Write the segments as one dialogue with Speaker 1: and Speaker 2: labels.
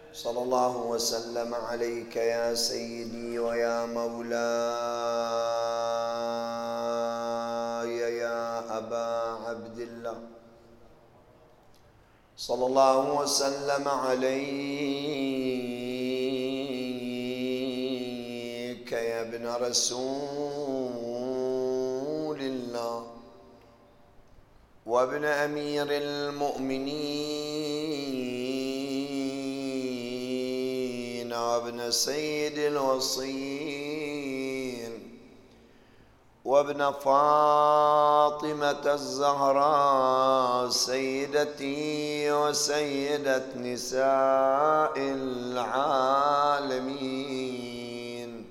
Speaker 1: صلى الله وسلم عليك يا سيدي ويا مولاي يا أبا عبد الله. صلى الله وسلم عليك يا ابن رسول الله وابن أمير المؤمنين وابن سيد الوصين وابن فاطمة الزهراء سيدتي وسيدة نساء العالمين.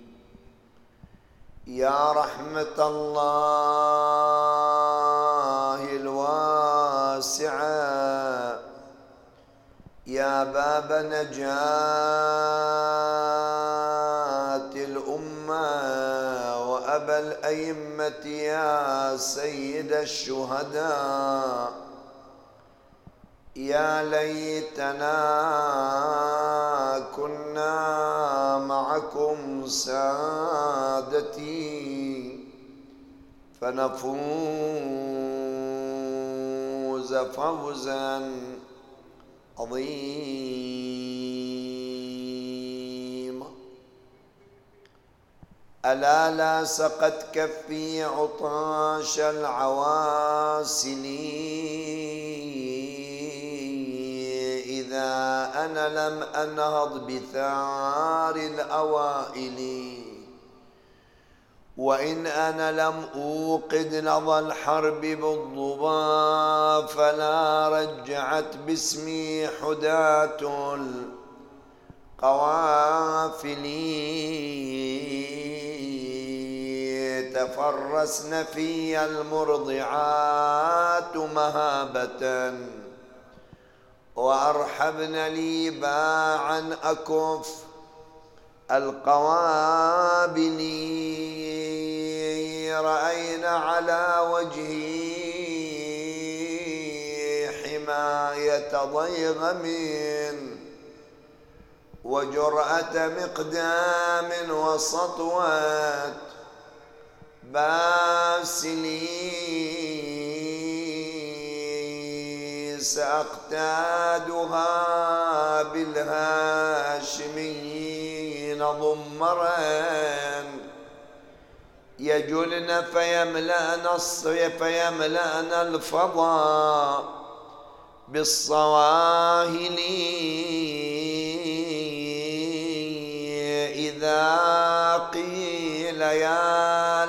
Speaker 1: يا رحمة الله الواسعة، يا باب نجاة الأمة وأبا الأئمة، يا سيد الشهداء، يا ليتنا كنا معكم سادتي فنفوز فوزا عظيما. ألا لا سقت كفي عطاش العواسل إذا أنا لم أنهض بثار الأوائل، وإن أنا لم أوقد نضى الحرب بالضبا فلا رجعت باسمي حداة القوافل. تفرسن في المرضعات مهابة وأرحبن لي باعا أكف القوابل. رأينا على وجهي حماية ضيغم وجرأة مقدام وسطوة باسلي سأقتادها بالهاشميين ضمرا يجلن فيملأن الفضاء بالصواهل. إذا قيل يا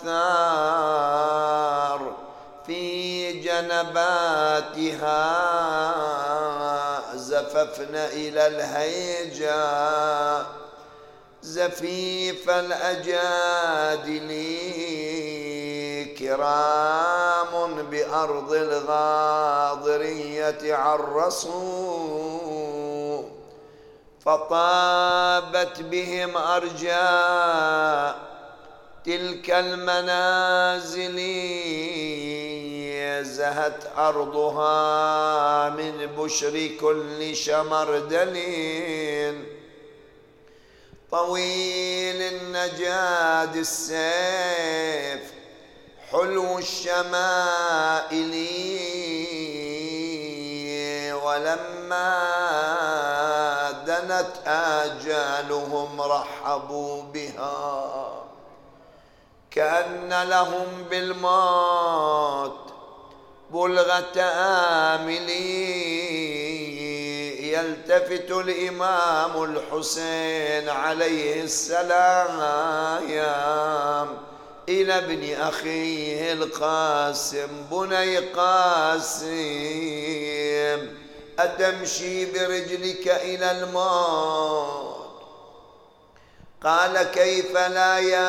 Speaker 1: للثار في جنباتها زففن إلى الهيجاء زفيف الأجادل. كرام بأرض الغاضرية عرسوا فطابت بهم أرجاء تلك المنازل. زهت أرضها من بشر كل شمردل طويل النجاد السيف حلو الشمائل. ولما دنت آجالهم رحبوا بها كأن لهم بالموت بلغة آمل. يلتفت الإمام الحسين عليه السلام إلى ابن أخيه القاسم: بني قاسم، أتمشي برجلك إلى الموت؟ قال: كيف لا يا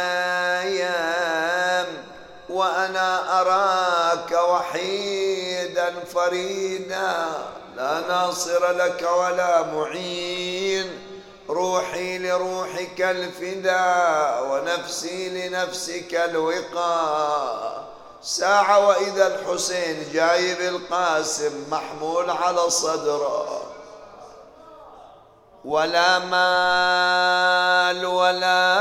Speaker 1: عايم، وأنا أراك وحيدا فريدا لا ناصر لك ولا معين. روحي لروحك الفداء ونفسي لنفسك الوقاء. ساعة وإذا الحسين جايب القاسم محمول على صدره. ولا مال ولا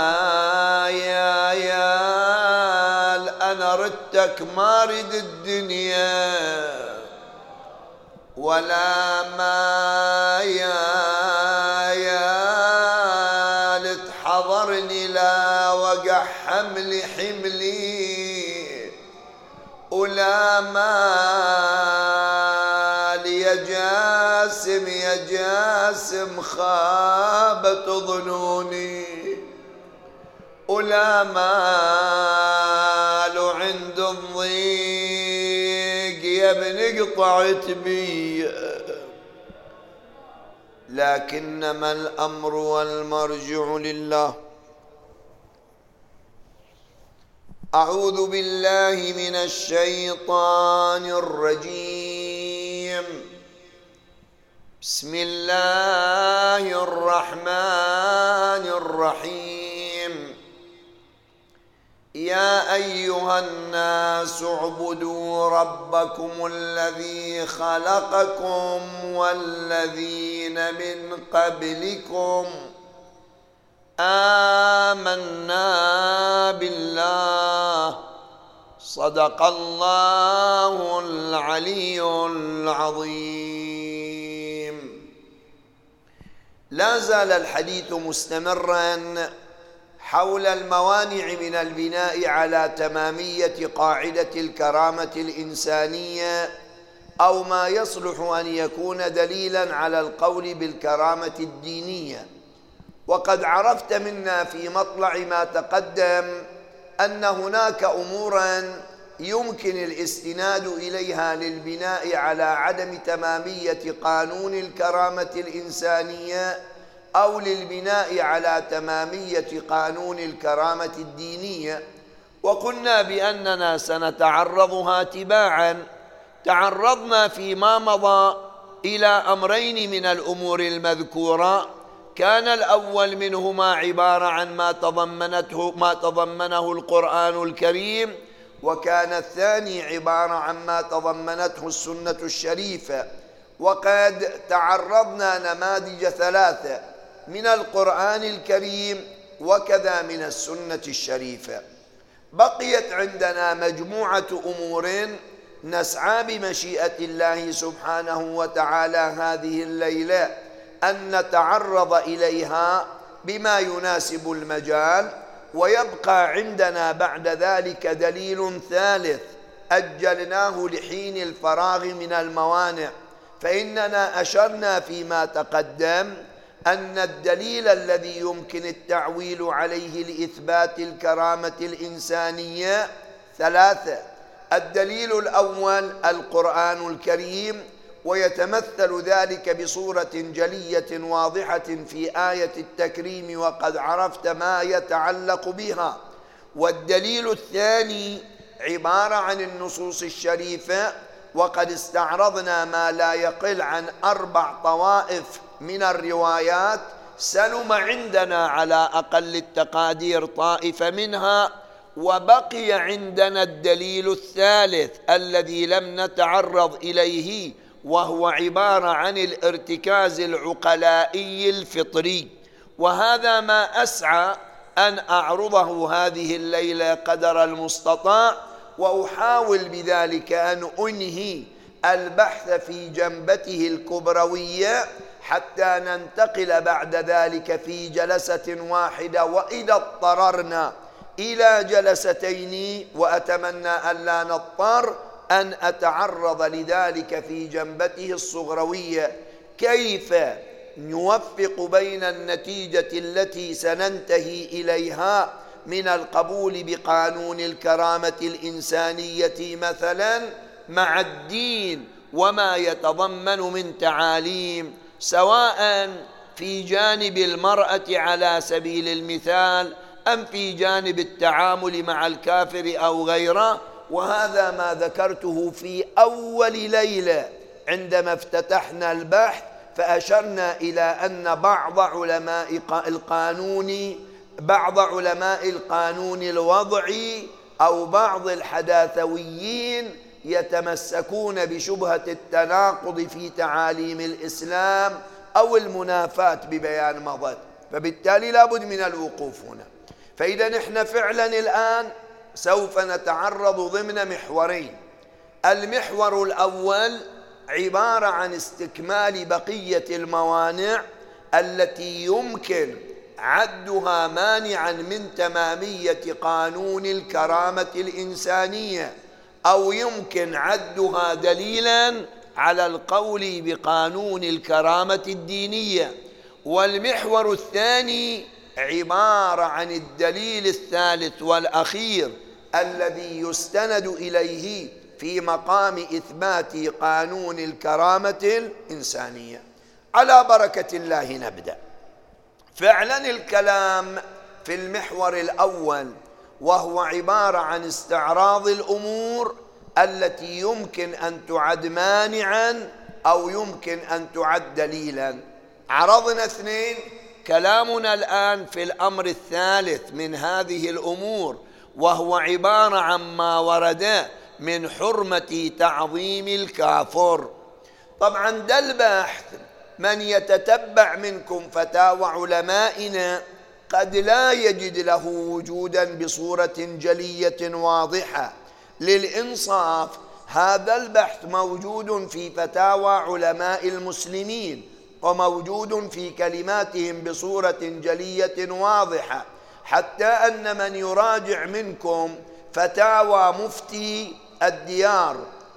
Speaker 1: مايال، أنا ردتك ما رد الدنيا، ولا مايال تحضرني لا وقع حملي، ولا مال يا جاسم خابت ظنوني، ولا مال عند الضيق يا ابن قطعت بي، لكنما الأمر والمرجع لله. أعوذ بالله من الشيطان الرجيم. بسم الله الرحمن الرحيم. يا أيها الناس اعبدوا ربكم الذي خلقكم والذين من قبلكم آمنا بالله صدق الله العلي العظيم. لا زال الحديث مستمرا حول الموانع من البناء على تمامية قاعدة الكرامة الإنسانية، أو ما يصلح أن يكون دليلا على القول بالكرامة الدينية. وقد عرفت منا في مطلع ما تقدم أن هناك أمورا يمكن الاستناد إليها للبناء على عدم تمامية قانون الكرامة الإنسانية، أو للبناء على تمامية قانون الكرامة الدينية. وقلنا بأننا سنتعرضها تباعا. تعرضنا فيما مضى إلى أمرين من الأمور المذكورة، كان الأول منهما عبارة عن ما تضمنه القرآن الكريم، وكان الثاني عبارة عن ما تضمنته السنة الشريفة. وقد تعرضنا نماذج ثلاثة من القرآن الكريم وكذا من السنة الشريفة. بقيت عندنا مجموعة أمور نسعى بمشيئة الله سبحانه وتعالى هذه الليلة أن نتعرض إليها بما يناسب المجال. ويبقى عندنا بعد ذلك دليل ثالث أجلناه لحين الفراغ من الموانع، فإننا أشرنا فيما تقدم أن الدليل الذي يمكن التعويل عليه لإثبات الكرامة الإنسانية ثلاثة. الدليل الأول القرآن الكريم، ويتمثل ذلك بصورة جلية واضحة في آية التكريم وقد عرفت ما يتعلق بها. والدليل الثاني عبارة عن النصوص الشريفة، وقد استعرضنا ما لا يقل عن 4 طوائف من الروايات، سلم عندنا على أقل التقادير طائفة منها، وبقي عندنا الدليل الثالث الذي لم نتعرض إليه، وهو عبارة عن الارتكاز العقلائي الفطري. وهذا ما أسعى أن أعرضه هذه الليلة قدر المستطاع، وأحاول بذلك أن أنهي البحث في جنبته الكبروية حتى ننتقل بعد ذلك في جلسة واحدة، وإذا اضطررنا إلى جلستين، وأتمنى أن لا نضطر، أن أتعرض لذلك في جنبته الصغروية، كيف نوفق بين النتيجة التي سننتهي إليها من القبول بقانون الكرامة الإنسانية مثلا مع الدين وما يتضمن من تعاليم، سواء في جانب المرأة على سبيل المثال أم في جانب التعامل مع الكافر أو غيره. وهذا ما ذكرته في أول ليلة عندما افتتحنا البحث، فأشرنا إلى أن بعض علماء القانون الوضعي أو بعض الحداثويين يتمسكون بشبهة التناقض في تعاليم الإسلام أو المنافاة ببيان مضت، فبالتالي لابد من الوقوف هنا. فإذا نحن فعلا الآن سوف نتعرض ضمن محورين. المحور الأول عبارة عن استكمال بقية الموانع التي يمكن عدها مانعا من تمامية قانون الكرامة الإنسانية، أو يمكن عدها دليلا على القول بقانون الكرامة الدينية. والمحور الثاني عبارة عن الدليل الثالث والأخير الذي يستند إليه في مقام إثبات قانون الكرامة الإنسانية. على بركة الله نبدأ. فعلا الكلام في المحور الأول، وهو عبارة عن استعراض الأمور التي يمكن أن تعد مانعا أو يمكن أن تعد دليلا. عرضنا اثنين، كلامنا الآن في الأمر الثالث من هذه الأمور، وهو عبارة عن ما ورد من حرمة تعظيم الكافر. طبعا ده البحث من يتتبع منكم فتاوى علمائنا قد لا يجد له وجودا بصورة جلية واضحة. للإنصاف هذا البحث موجود في فتاوى علماء المسلمين، وموجود في كلماتهم بصورة جلية واضحة، حتى أن من يراجع منكم فتاوى مفتي الديار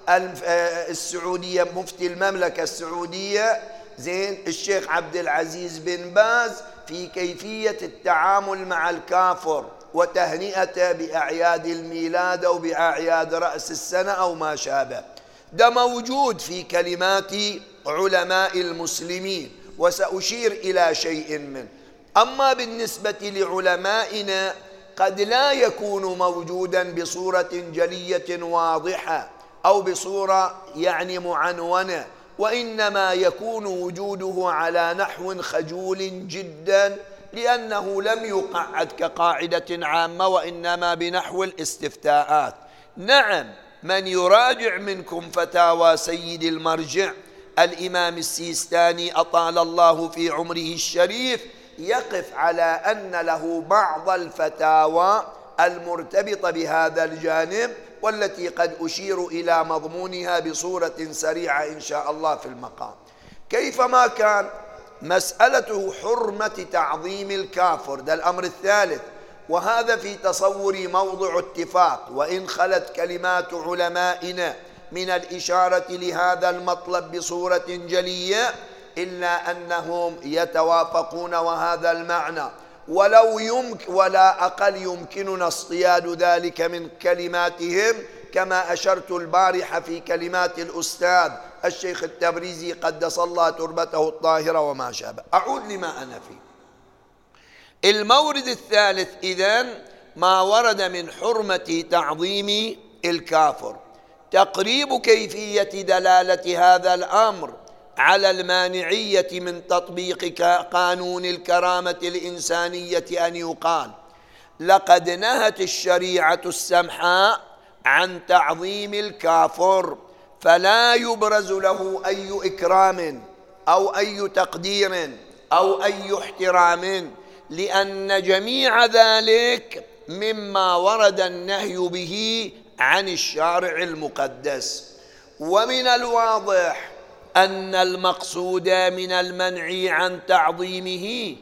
Speaker 1: السعودية، مفتي المملكة السعودية زين الشيخ عبد العزيز بن باز، في كيفية التعامل مع الكافر وتهنئته بأعياد الميلاد أو بأعياد رأس السنة أو ما شابه، ده موجود في كلمات علماء المسلمين، وسأشير إلى شيء منه. أما بالنسبة لعلمائنا قد لا يكون موجودا بصورة جلية واضحة أو بصورة معنونة، وإنما يكون وجوده على نحو خجول جدا، لأنه لم يقعد كقاعدة عامة، وإنما بنحو الاستفتاءات. نعم، من يراجع منكم فتاوى سيد المرجع الإمام السيستاني أطال الله في عمره الشريف يقف على أن له بعض الفتاوى المرتبطة بهذا الجانب، والتي قد أشير إلى مضمونها بصورة سريعة إن شاء الله في المقام. كيفما كان، مسألة حرمة تعظيم الكافر ده الأمر الثالث، وهذا في تصوري موضع اتفاق، وإن خلت كلمات علمائنا من الإشارة لهذا المطلب بصورة جلية، إلا أنهم يتوافقون وهذا المعنى، ولو يمكن ولا أقل يمكننا اصطياد ذلك من كلماتهم، كما أشرت البارحة في كلمات الأستاذ الشيخ التبريزي قدس الله تربته الطاهرة وما شابه. أعود لما أنا فيه. المورد الثالث إذن ما ورد من حرمة تعظيم الكافر، تقريب كيفية دلالة هذا الأمر على المانعية من تطبيق قانون الكرامة الإنسانية أن يقال: لقد نهت الشريعة السمحاء عن تعظيم الكافر، فلا يبرز له أي إكرام أو أي تقدير أو أي احترام، لأن جميع ذلك مما ورد النهي به عن الشارع المقدس. ومن الواضح أن المقصود من المنع عن تعظيمه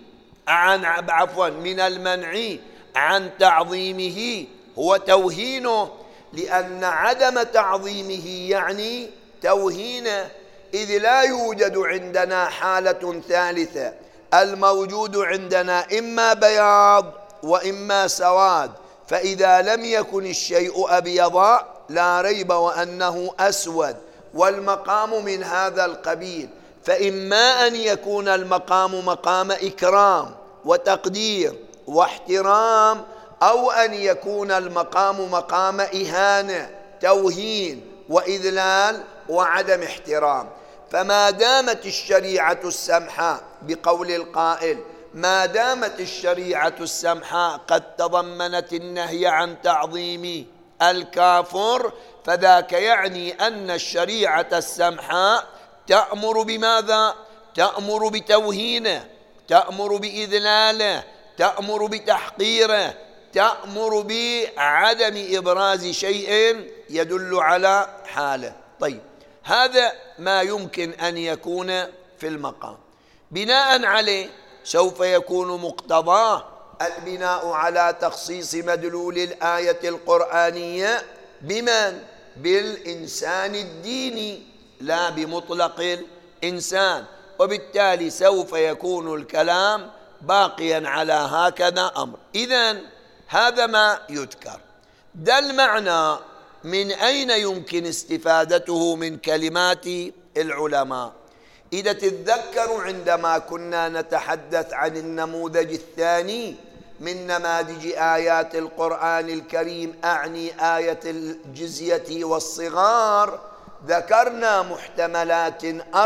Speaker 1: من المنع عن تعظيمه هو توهينه، لأن عدم تعظيمه يعني توهينه، إذ لا يوجد عندنا حالة ثالثة. الموجود عندنا إما بياض وإما سواد، فإذا لم يكن الشيء أبيضا لا ريب وأنه أسود، والمقام من هذا القبيل، فإما أن يكون المقام مقام إكرام وتقدير واحترام، أو أن يكون المقام مقام إهانة توهين وإذلال وعدم احترام. فما دامت الشريعة السمحاء بقول القائل ما دامت الشريعة السمحاء قد تضمنت النهي عن تعظيم الكافر، فذاك يعني أن الشريعة السمحاء تأمر بماذا؟
Speaker 2: تأمر بتوهينه، تأمر بإذلاله، تأمر بتحقيره، تأمر بعدم إبراز شيء يدل على حاله. طيب، هذا ما يمكن أن يكون في المقام. بناء عليه سوف يكون مقتضاه البناء على تخصيص مدلول الآية القرآنية بمن؟ بالإنسان الديني لا بمطلق الإنسان، وبالتالي سوف يكون الكلام باقيا على هكذا أمر. إذن هذا ما يذكر. ده المعنى من أين يمكن استفادته من كلمات العلماء؟ إذا تتذكروا عندما كنا نتحدث عن النموذج الثاني من نماذج آيات القرآن الكريم، أعني آية الجزية والصغار، ذكرنا محتملات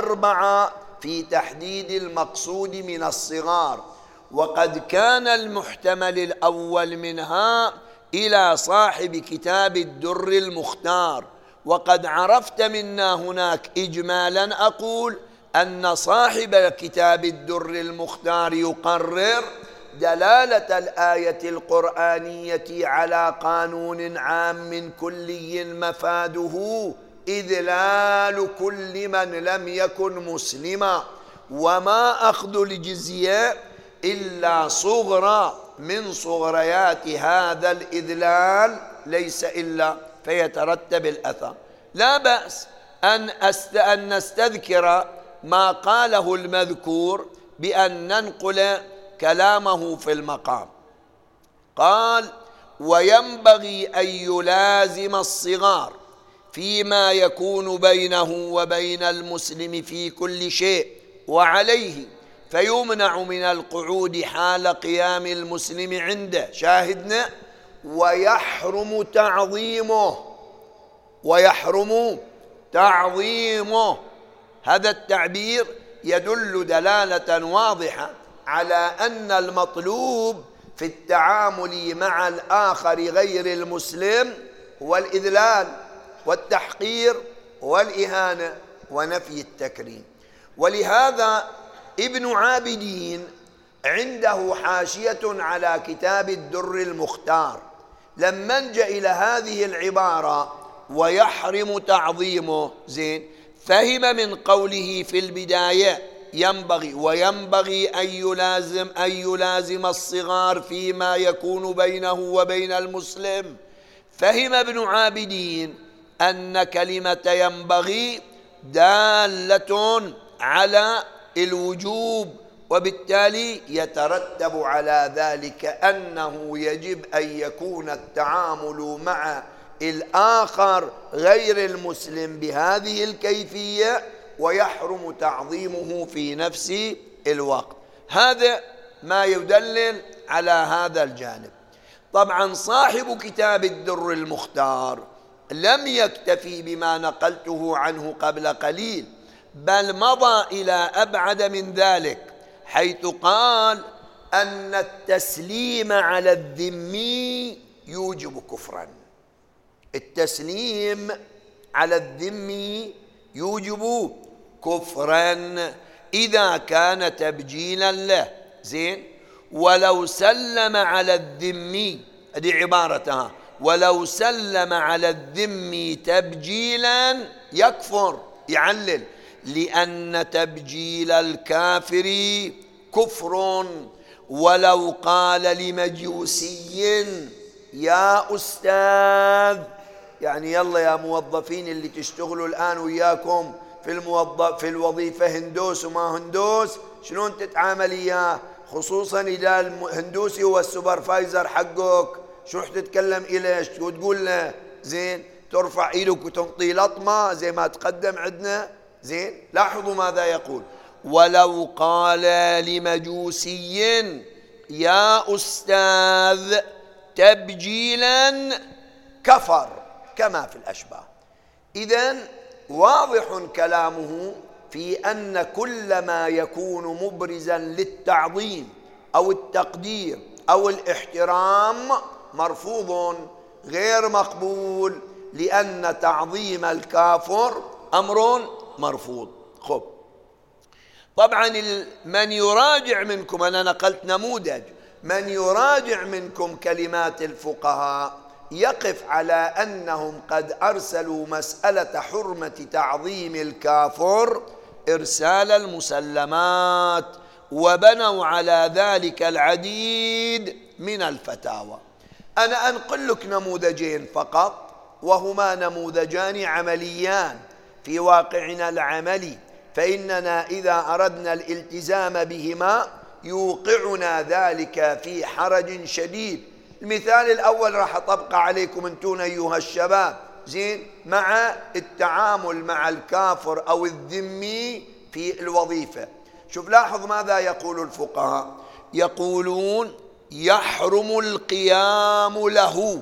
Speaker 2: 4 في تحديد المقصود من الصغار، وقد كان المحتمل الأول منها إلى صاحب كتاب الدر المختار. وقد عرفت منا هناك إجمالا أقول أن صاحب كتاب الدر المختار يقرر دلالة الآية القرآنية على قانون عام كلي مفاده إذلال كل من لم يكن مسلما، وما أخذ الجزية إلا صغرى من صغريات هذا الإذلال ليس إلا فيترتب الأثر. لا بأس أن نستذكر ما قاله المذكور بأن ننقل كلامه في المقام. قال: وينبغي أن يلازم الصغار فيما يكون بينه وبين المسلم في كل شيء وعليه، فيمنع من القعود حال قيام المسلم عنده. شاهدنا: ويحرم تعظيمه، ويحرم تعظيمه. هذا التعبير يدل دلالة واضحة على أن المطلوب في التعامل مع الآخر غير المسلم هو الإذلال والتحقير والإهانة ونفي التكريم. ولهذا ابن عابدين عنده حاشية على كتاب الدر المختار، لما نجا إلى هذه العبارة ويحرم تعظيمه زين، فهم من قوله في البداية وينبغي أن يلازم الصغار فيما يكون بينه وبين المسلم. فهم ابن عابدين أن كلمة ينبغي دالة على الوجوب، وبالتالي يترتب على ذلك أنه يجب أن يكون التعامل مع الآخر غير المسلم بهذه الكيفية، ويحرم تعظيمه في نفس الوقت. هذا ما يدلل على هذا الجانب. طبعا صاحب كتاب الدر المختار لم يكتفي بما نقلته عنه قبل قليل، بل مضى إلى أبعد من ذلك، حيث قال أن التسليم على الذمي يوجب كفرا. التسليم على الذمي يوجب كفرا إذا كان تبجيلا له. زين، ولو سلم على الذمي، هذه عبارتها، ولو سلم على الذمي تبجيلا يكفر، يعلل، لأن تبجيل الكافر كفر. ولو قال لمجوسي يا أستاذ، يعني يلا يا موظفين اللي تشتغلوا الآن وياكم في الوظيفة هندوس وما هندوس، شلون تتعامل إياه؟ خصوصا إذا الهندوسي هو السوبرفايزر حقك، شو رح تتكلم إليه؟ شو تقول له؟ زين، ترفع إيدك وتنطي لطمة زي ما تقدم عندنا. زين، لاحظوا ماذا يقول: ولو قال لمجوسي يا أستاذ تبجيلا كفر، كما في الأشباه. إذن واضح كلامه في أن كل ما يكون مبرزا للتعظيم أو التقدير أو الاحترام مرفوض غير مقبول، لأن تعظيم الكافر أمر مرفوض. خب، طبعا من يراجع منكم، أنا نقلت نموذج، من يراجع منكم كلمات الفقهاء يقف على أنهم قد أرسلوا مسألة حرمة تعظيم الكافر إرسال المسلمات، وبنوا على ذلك العديد من الفتاوى. أنا أنقل لك نموذجين فقط، وهما نموذجان عمليان في واقعنا العملي، فإننا إذا أردنا الالتزام بهما يوقعنا ذلك في حرج شديد. المثال الأول راح أطبق عليكم أنتون أيها الشباب، زين، مع التعامل مع الكافر أو الذمي في الوظيفة. شوف لاحظ ماذا يقول الفقهاء، يقولون يحرم القيام له،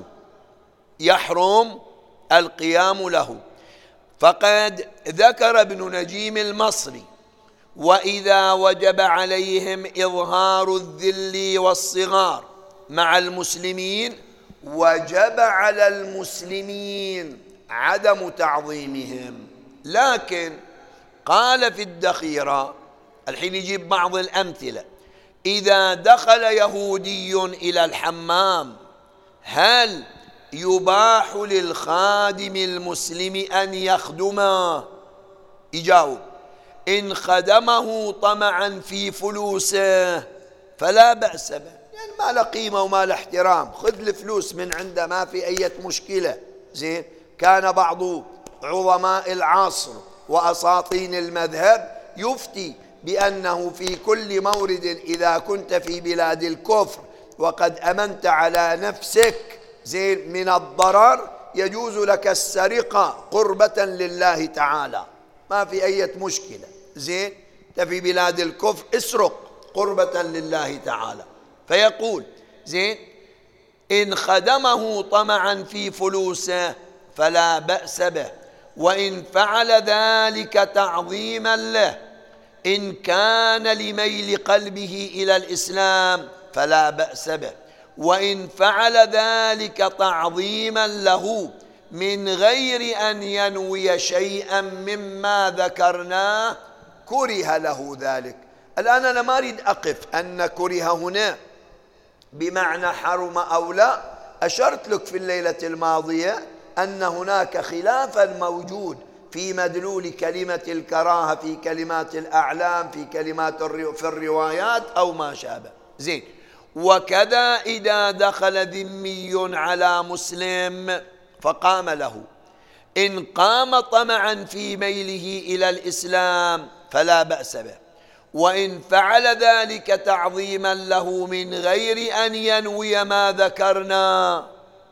Speaker 2: يحرم القيام له. فقد ذكر ابن نجيم المصري: وإذا وجب عليهم إظهار الذل والصغار مع المسلمين وجب على المسلمين عدم تعظيمهم. لكن قال في الدخيرة، الحين يجيب بعض الأمثلة: إذا دخل يهودي إلى الحمام هل يباح للخادم المسلم أن يخدمه؟ يجاوب: إن خدمه طمعا في فلوسه فلا بأس به، يعني ما له قيمة وما له احترام، خذ الفلوس من عنده ما في أي مشكلة. زين. كان بعض عظماء العصر وأساطين المذهب يفتي بأنه في كل مورد إذا كنت في بلاد الكفر وقد أمنت على نفسك زين من الضرر يجوز لك السرقة قربة لله تعالى، ما في أي مشكلة. زين، أنت في بلاد الكفر اسرق قربة لله تعالى. فيقول: زين، إن خدمه طمعا في فلوسه فلا بأس به، وإن فعل ذلك تعظيما له، إن كان لميل قلبه إلى الإسلام فلا بأس به، وإن فعل ذلك تعظيما له من غير أن ينوي شيئا مما ذكرناه كره له ذلك. الآن أنا ما أريد أقف أن كره هنا بمعنى حرم أو لا. أشرت لك في الليلة الماضية أن هناك خلافا موجود في مدلول كلمة الكراهة في كلمات الأعلام، في كلمات في الروايات أو ما شابه. زين. وكذا إذا دخل ذمي على مسلم فقام له، إن قام طمعا في ميله إلى الإسلام فلا بأس به، وإن فعل ذلك تعظيما له من غير أن ينوي ما ذكرنا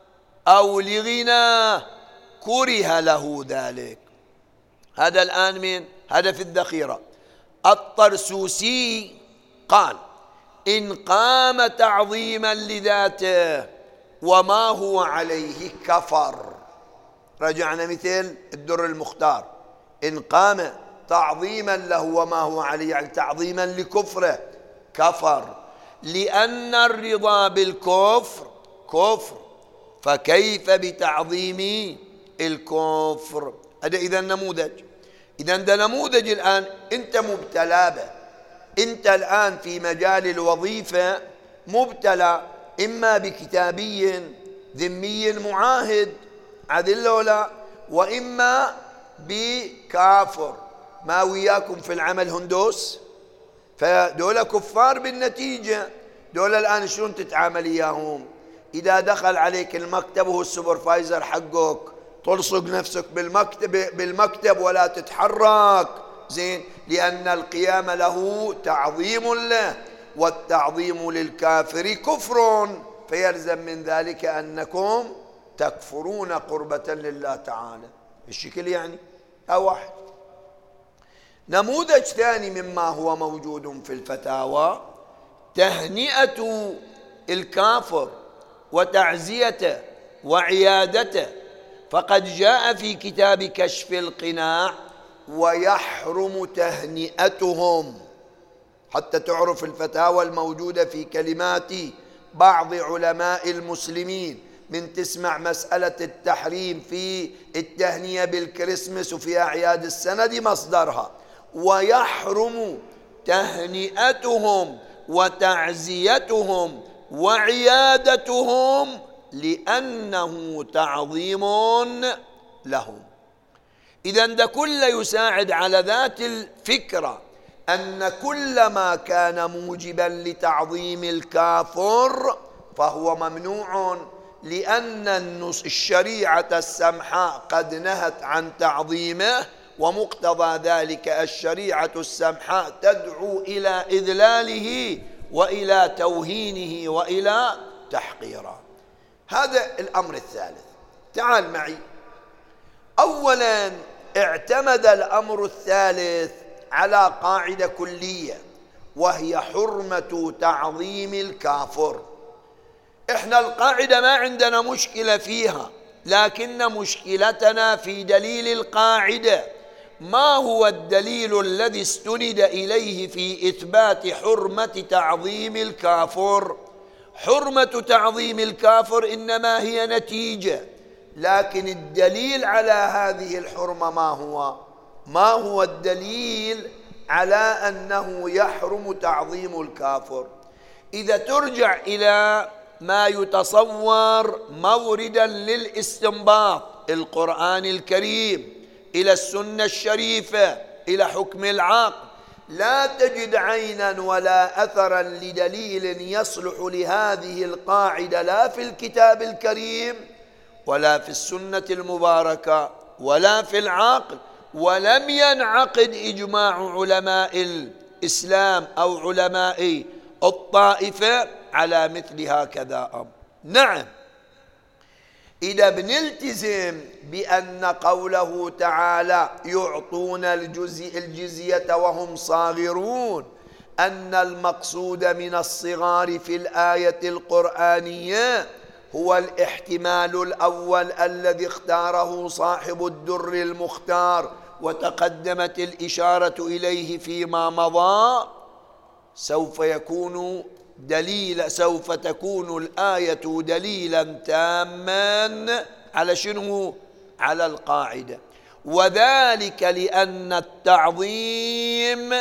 Speaker 2: أو لغناه كره له ذلك. هذا الآن من هذا في الذخيرة. الطرسوسي قال: إن قام تعظيما لذاته وما هو عليه كفر. رجعنا مثل الدر المختار: إن قام تعظيما له وما هو عليه، يعني تعظيما لكفره، كفر، لأن الرضا بالكفر كفر، فكيف بتعظيم الكفر؟ هذا إذا نموذج. إذا ده نموذج الآن أنت مبتلى به. أنت الآن في مجال الوظيفة مبتلى إما بكتابي ذمي معاهد عدل ولا، وإما بكافر ما وياكم في العمل هندوس، فدول كفار بالنتيجة. دول الآن شلون تتعامل إياهم؟ إذا دخل عليك المكتب وهو السوبرفايزر حقك تلصق نفسك بالمكتب ولا تتحرك. زين، لأن القيام له تعظيم له، والتعظيم للكافر كفر، فيلزم من ذلك أنكم تكفرون قربة لله تعالى. الشكل يعني أو واحد. نموذج ثاني مما هو موجود في الفتاوى: تهنئة الكافر وتعزيته وعيادته. فقد جاء في كتاب كشف القناع: ويحرم تهنئتهم. حتى تعرف الفتاوى الموجودة في كلمات بعض علماء المسلمين، من تسمع مسألة التحريم في التهنئة بالكريسماس وفي أعياد السنة دي مصدرها. ويحرم تهنئتهم وتعزيتهم وعيادتهم لأنه تعظيم لهم. إذن ده كله يساعد على ذات الفكرة أن كل ما كان موجبا لتعظيم الكافر فهو ممنوع، لأن الشريعة السمحاء قد نهت عن تعظيمه، ومقتضى ذلك الشريعة السمحاء تدعو إلى إذلاله وإلى توهينه وإلى تحقيره. هذا الأمر الثالث. تعال معي. أولا اعتمد الأمر الثالث على قاعدة كلية، وهي حرمة تعظيم الكافر. احنا القاعدة ما عندنا مشكلة فيها، لكن مشكلتنا في دليل القاعدة. ما هو الدليل الذي استند إليه في إثبات حرمة تعظيم الكافر؟ حرمة تعظيم الكافر إنما هي نتيجة، لكن الدليل على هذه الحرمة ما هو؟ ما هو الدليل على أنه يحرم تعظيم الكافر؟ إذا ترجع إلى ما يتصور موردا للاستنباط، القرآن الكريم، إلى السنة الشريفة، إلى حكم العقل، لا تجد عينا ولا أثرا لدليل يصلح لهذه القاعدة، لا في الكتاب الكريم ولا في السنة المباركة ولا في العقل، ولم ينعقد إجماع علماء الإسلام أو علماء الطائفة على مثل هكذا أمر. نعم، إذا بنلتزم بأن قوله تعالى يعطون الجزية وهم صاغرون، أن المقصود من الصغار في الآية القرآنية هو الاحتمال الأول الذي اختاره صاحب الدر المختار، وتقدمت الإشارة إليه فيما مضى، سوف تكون الآية دليلا تاما على شنو؟ على القاعدة. وذلك لأن التعظيم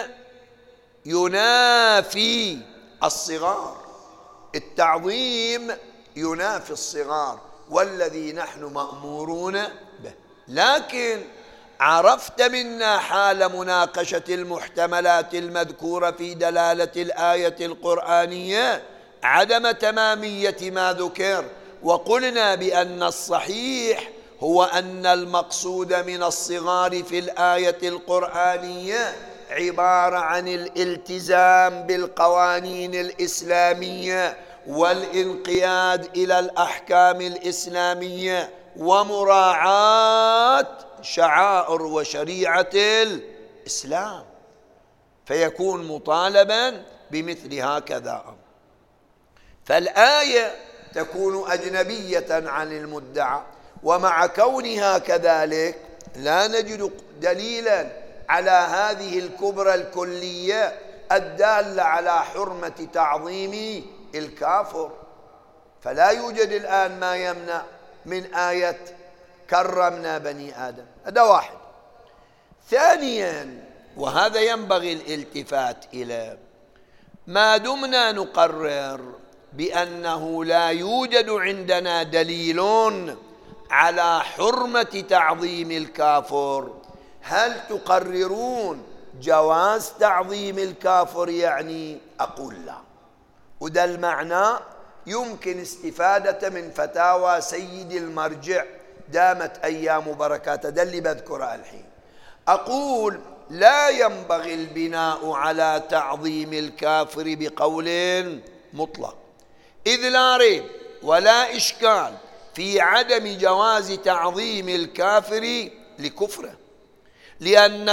Speaker 2: ينافي الصغار، التعظيم ينافي الصغار، والذي نحن مأمورون به. لكن عرفت منا حال مناقشة المحتملات المذكورة في دلالة الآية القرآنية عدم تمامية ما ذكر، وقلنا بأن الصحيح هو أن المقصود من الصغار في الآية القرآنية عبارة عن الالتزام بالقوانين الإسلامية والانقياد إلى الأحكام الإسلامية ومراعاة شعائر وشريعة الإسلام، فيكون مطالبا بمثل هكذا أمر. فالآية تكون أجنبية عن المدعى، ومع كونها كذلك لا نجد دليلا على هذه الكبرى الكلية الدالة على حرمة تعظيم الكافر. فلا يوجد الآن ما يمنع من آية كرمنا بني آدم. هذا واحد. ثانيا، وهذا ينبغي الالتفات إليه، ما دمنا نقرر بأنه لا يوجد عندنا دليل على حرمة تعظيم الكافر، هل تقررون جواز تعظيم الكافر؟ يعني أقول لا. وده المعنى يمكن استفادة من فتاوى سيد المرجع دامت أيام بركاته، ده اللي بذكره الحين. أقول لا ينبغي البناء على تعظيم الكافر بقول مطلق، إذ لا ريب ولا إشكال في عدم جواز تعظيم الكافر لكفره، لأن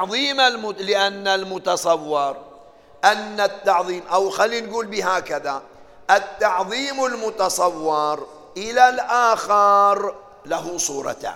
Speaker 2: المتصور أن التعظيم، أو خلينا نقول بهكذا، التعظيم المتصور إلى الآخر له صورتان: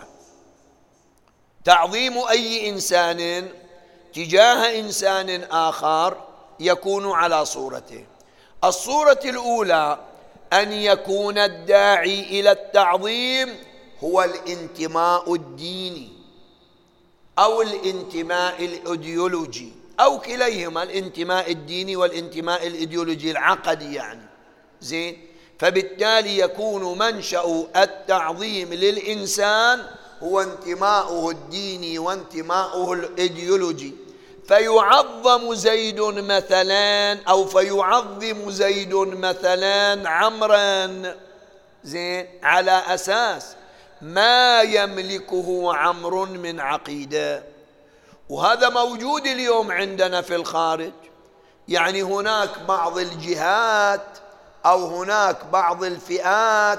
Speaker 2: تعظيم أي إنسان تجاه إنسان آخر يكون على صورته. الصورة الأولى أن يكون الداعي إلى التعظيم هو الانتماء الديني أو الانتماء الأيديولوجي أو كليهما، الانتماء الديني والانتماء الإيديولوجي العقدي يعني. زين، فبالتالي يكون منشأ التعظيم للإنسان هو انتماؤه الديني وانتماؤه الإيديولوجي، فيعظم زيد مثلا، أو فيعظم زيد مثلا عمرا، زين، على أساس ما يملكه عمرو من عقيدة. وهذا موجود اليوم عندنا في الخارج، يعني هناك بعض الجهات أو هناك بعض الفئات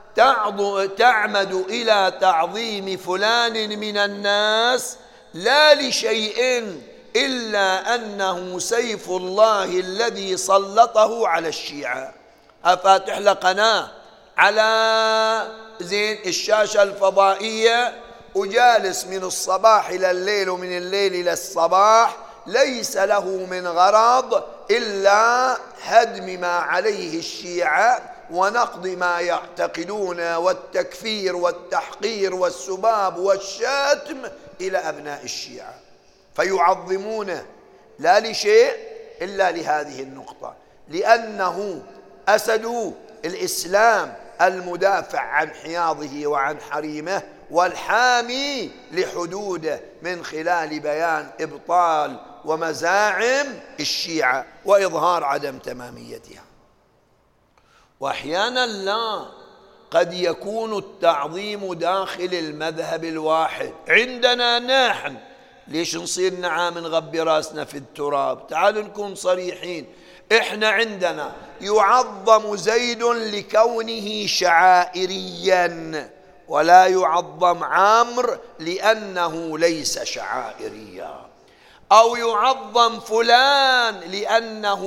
Speaker 2: تعمد إلى تعظيم فلان من الناس لا لشيء إلا أنه سيف الله الذي سلطه على الشيعة. أفاتح له قناة على زين الشاشة الفضائية وجالس من الصباح إلى الليل ومن الليل إلى الصباح، ليس له من غرض إلا هدم ما عليه الشيعة ونقض ما يعتقدون، والتكفير والتحقير والسباب والشتم إلى أبناء الشيعة، فيعظمونه لا لشيء إلا لهذه النقطة، لأنه أسد الإسلام المدافع عن حياضه وعن حريمه والحامي لحدوده من خلال بيان إبطال ومزاعم الشيعة وإظهار عدم تماميتها. وأحيانا لا، قد يكون التعظيم داخل المذهب الواحد. عندنا نحن ليش نصير نعام نغبي راسنا في التراب؟ تعالوا نكون صريحين، إحنا عندنا يعظم زيد لكونه شعائريا، ولا يعظم عمرو لأنه ليس شعائريا، أو يعظم فلان لأنه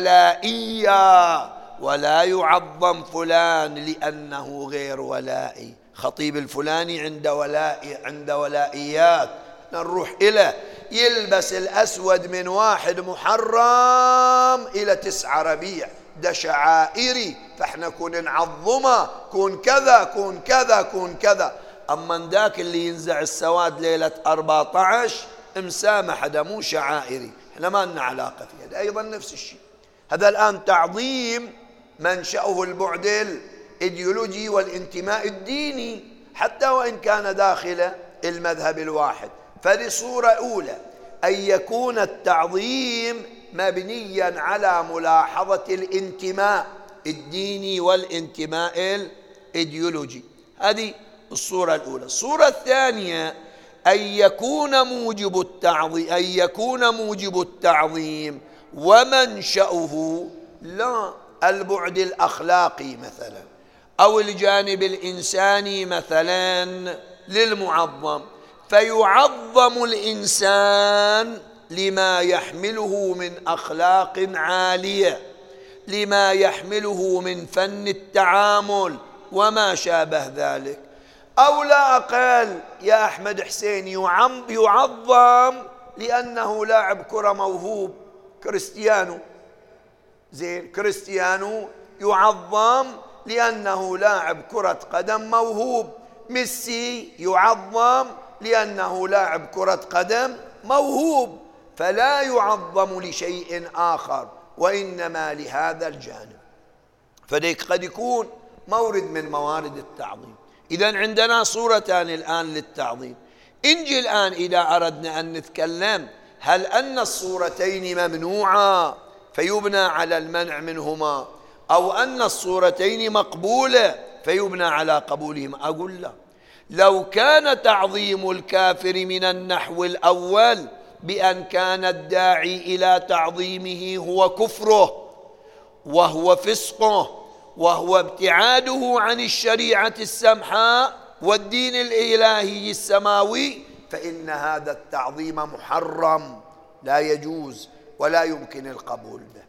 Speaker 2: ولائيا، ولا يعظم فلان لأنه غير ولائي. خطيب الفلاني عند ولائيات نروح إليه، يلبس الأسود من 1 محرم إلى 9 ربيع، ده شعائري، فاحنا كون نعظمه، كون كذا كون كذا كون كذا. أما ذاك اللي ينزع السواد ليلة 14 مسامح، ده مو شعائري، احنا ما لنا علاقة فيها. ده أيضا نفس الشيء. هذا الآن تعظيم منشأه البعد الإيديولوجي والانتماء الديني، حتى وإن كان داخل المذهب الواحد. فلصورة أولى أن يكون التعظيم مبنيا على ملاحظة الانتماء الديني والانتماء الإيديولوجي، هذه الصورة الأولى. الصورة الثانية أن يكون موجب التعظيم ومنشأه لا البعد الأخلاقي مثلا أو الجانب الإنساني مثلا للمعظم، فيعظم الإنسان لما يحمله من أخلاق عالية، لما يحمله من فن التعامل وما شابه ذلك. أو لا أقل يا أحمد حسين، يعظم لأنه لاعب كرة موهوب، كريستيانو، زين، كريستيانو يعظم لأنه لاعب كرة قدم موهوب. ميسي يعظم لأنه لاعب كرة قدم موهوب، فلا يعظم لشيء آخر وإنما لهذا الجانب. فذلك قد يكون مورد من موارد التعظيم. إذن عندنا صورتان الآن للتعظيم. انجي الآن إذا أردنا أن نتكلم، هل أن الصورتين ممنوعة فيبنى على المنع منهما، أو أن الصورتين مقبولة فيبنى على قبولهما؟ أقول لا، لو كان تعظيم الكافر من النحو الأول بأن كان الداعي إلى تعظيمه هو كفره وهو فسقه وهو ابتعاده عن الشريعة السمحاء والدين الإلهي السماوي، فإن هذا التعظيم محرم لا يجوز ولا يمكن القبول به.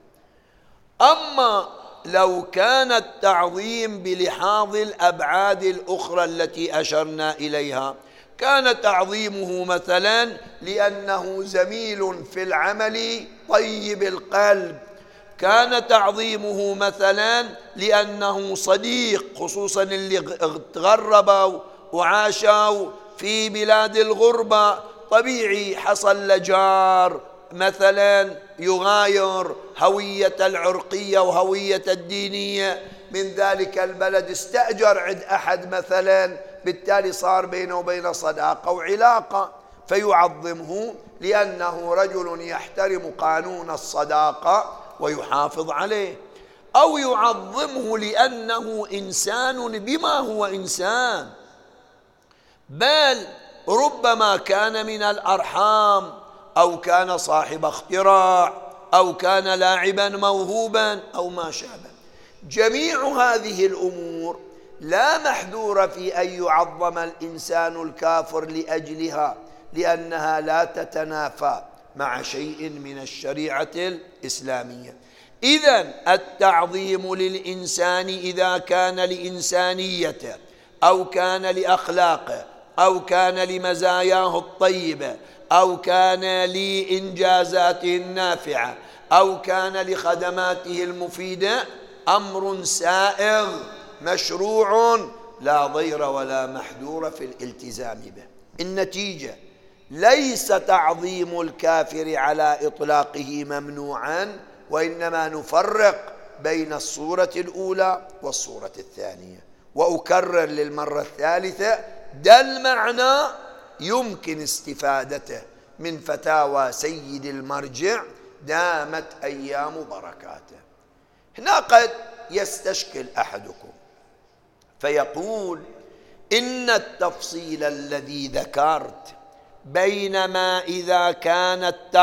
Speaker 2: أما لو كان التعظيم بلحاظ الأبعاد الأخرى التي أشرنا إليها، كان تعظيمه مثلا لأنه زميل في العمل طيب القلب، كان تعظيمه مثلا لأنه صديق، خصوصا اللي تغربوا وعاشوا في بلاد الغربة، طبيعي حصل لجار مثلا يغاير هوية العرقية وهوية الدينية من ذلك البلد، استأجر عند أحد مثلا، بالتالي صار بينه وبين صداقة وعلاقة، فيعظمه لأنه رجل يحترم قانون الصداقة ويحافظ عليه، أو يعظمه لأنه إنسان بما هو إنسان، بل ربما كان من الأرحام، أو كان صاحب اختراع، أو كان لاعبا موهوبا، أو ما شابه. جميع هذه الأمور لا محذور في أن يعظم الإنسان الكافر لأجلها، لأنها لا تتنافى مع شيء من الشريعة الإسلامية. إذن التعظيم للإنسان إذا كان لإنسانيته، أو كان لأخلاقه، أو كان لمزاياه الطيبة، أو كان لإنجازاته النافعة، أو كان لخدماته المفيدة، أمر سائغ مشروع لا ضير ولا محذور في الالتزام به. النتيجة ليس تعظيم الكافر على إطلاقه ممنوعا، وإنما نفرق بين الصورة الأولى والصورة الثانية. وأكرر للمرة الثالثة، ده المعنى يمكن استفادته من فتاوى سيد المرجع دامت أيام بركاته. هنا قد يستشكل أحدكم فيقول إن التفصيل الذي ذكرت بينما إذا كان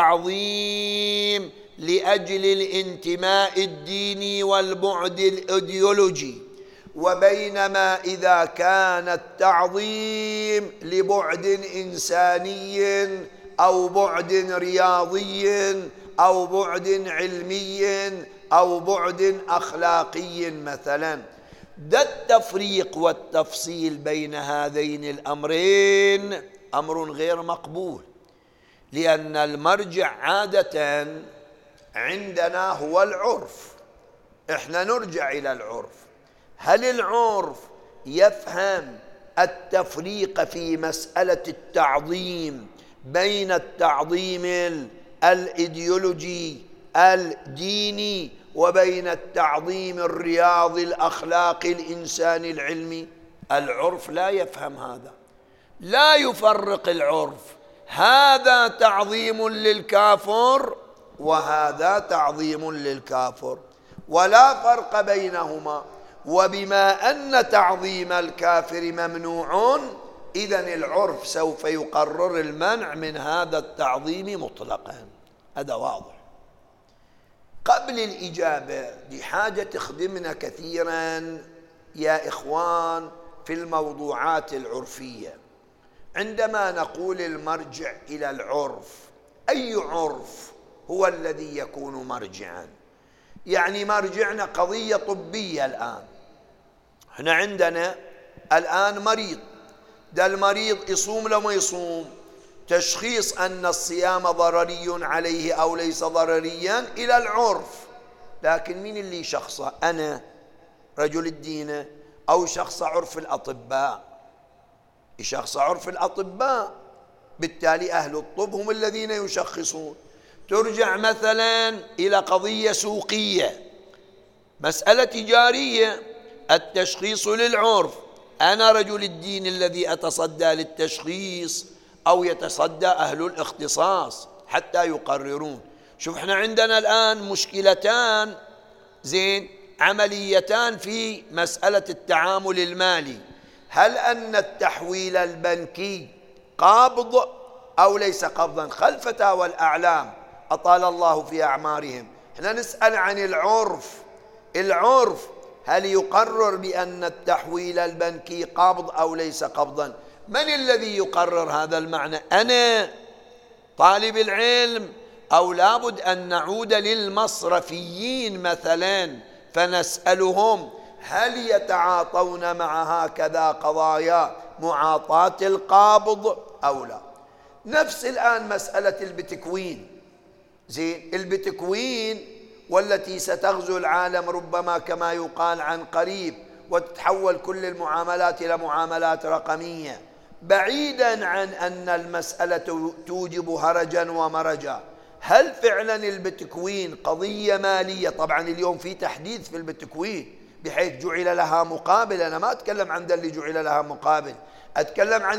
Speaker 2: التعظيم لأجل الانتماء الديني والبعد الإيديولوجي، وبينما إذا كان التعظيم لبعد إنساني أو بعد رياضي أو بعد علمي أو بعد أخلاقي مثلا، ده التفريق والتفصيل بين هذين الأمرين أمر غير مقبول، لأن المرجع عادة عندنا هو العرف. إحنا نرجع إلى العرف. هل العرف يفهم التفريق في مسألة التعظيم بين التعظيم الإيديولوجي الديني وبين التعظيم الرياضي الأخلاقي الإنساني العلمي؟ العرف لا يفهم هذا، لا يفرق العرف، هذا تعظيم للكافر وهذا تعظيم للكافر، ولا فرق بينهما. وبما أن تعظيم الكافر ممنوع، إذن العرف سوف يقرر المنع من هذا التعظيم مطلقا. هذا واضح. قبل الإجابة دي حاجة تخدمنا كثيرا يا إخوان في الموضوعات العرفية. عندما نقول المرجع إلى العرف، أي عرف هو الذي يكون مرجعا؟ يعني مرجعنا قضية طبية الآن، احنا عندنا الآن مريض، ده المريض يصوم لو ما يصوم، تشخيص أن الصيام ضرري عليه أو ليس ضرريا إلى العرف. لكن مين اللي شخصه؟ أنا رجل الدين أو شخص عرف الأطباء؟ شخص عرف الأطباء، بالتالي أهل الطب هم الذين يشخصون. ترجع مثلا إلى قضية سوقية، مسألة تجارية، التشخيص للعرف، أنا رجل الدين الذي أتصدى للتشخيص أو يتصدى أهل الاختصاص حتى يقررون. شوف احنا عندنا الآن مشكلتان عمليتان في مسألة التعامل المالي. هل أن التحويل البنكي قابض أو ليس قبضا؟ خلف فتاوى الأعلام أطال الله في أعمارهم، احنا نسأل عن العرف. العرف هل يقرر بأن التحويل البنكي قابض أو ليس قبضا؟ من الذي يقرر هذا المعنى؟ أنا طالب العلم، أو لابد أن نعود للمصرفيين مثلا فنسألهم هل يتعاطون مع هكذا قضايا معاطاة القابض أو لا؟ نفس الآن مسألة البتكوين، البتكوين والتي ستغزو العالم ربما كما يقال عن قريب، وتتحول كل المعاملات إلى معاملات رقمية، بعيدا عن أن المسألة توجب هرجا ومرجا. هل فعلا البتكوين قضية مالية؟ طبعا اليوم في تحديث في البتكوين بحيث جعل لها مقابل. أنا ما أتكلم عن اللي جعل لها مقابل، أتكلم عن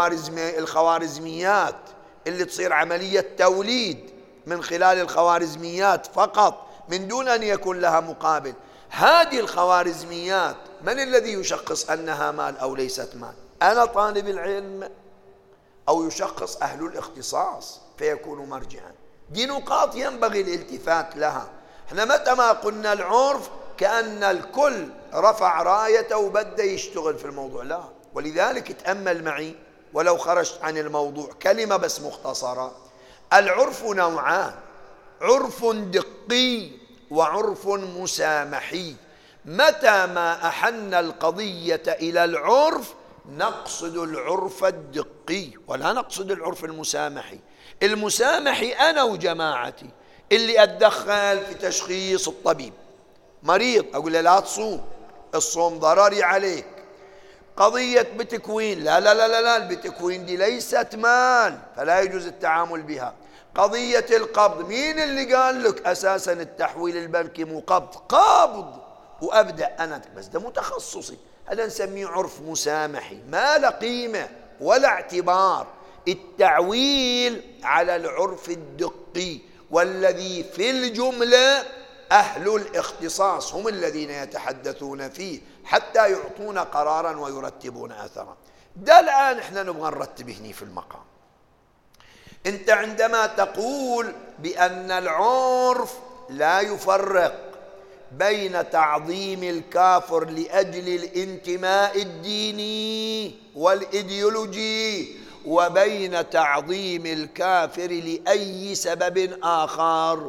Speaker 2: الخوارزميات اللي تصير عملية توليد من خلال الخوارزميات فقط من دون أن يكون لها مقابل. هذه الخوارزميات من الذي يشخص أنها مال أو ليست مال؟ أنا طالب العلم أو يشخص أهل الاختصاص فيكون مرجعا؟ دي نقاط ينبغي الالتفات لها. احنا متى ما قلنا العرف كأن الكل رفع رايته وبدأ يشتغل في الموضوع، لا. ولذلك تأمل معي ولو خرجت عن الموضوع كلمة بس مختصرة. العرف نوعان: عرف دقي وعرف مسامحي. متى ما أحن القضية إلى العرف نقصد العرف الدقي ولا نقصد العرف المسامحي. المسامحي أنا وجماعتي اللي أتدخل في تشخيص الطبيب مريض أقول له لا تصوم، الصوم ضرري عليك. قضية بتكوين، لا لا لا لا، البتكوين دي ليست مال فلا يجوز التعامل بها. قضية القبض، مين اللي قال لك أساسا التحويل البنكي مو قبض؟ قابض وأبدأ أنا، بس ده متخصصي، هذا نسميه عرف مسامحي ما له قيمة ولا اعتبار. التعويل على العرف الدقي، والذي في الجملة أهل الاختصاص هم الذين يتحدثون فيه حتى يعطون قرارا ويرتبون أثرا. ده الآن احنا نبغى نرتب هنا في المقام. انت عندما تقول بأن العرف لا يفرق بين تعظيم الكافر لأجل الانتماء الديني والإيديولوجي وبين تعظيم الكافر لأي سبب آخر،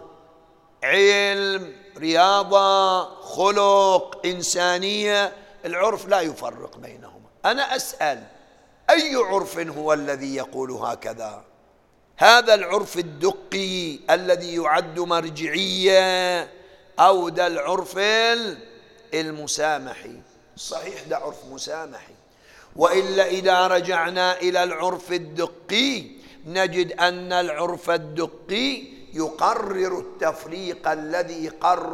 Speaker 2: علم، رياضة، خلق، إنسانية، العرف لا يفرق بينهما. أنا أسأل أي عرف هو الذي يقول هكذا؟ هذا العرف الدقي الذي يعد مرجعية أو ده العرف المسامحي؟ صحيح ده عرف مسامحي، وإلا إذا رجعنا إلى العرف الدقي نجد أن العرف الدقي يقرر التفريق الذي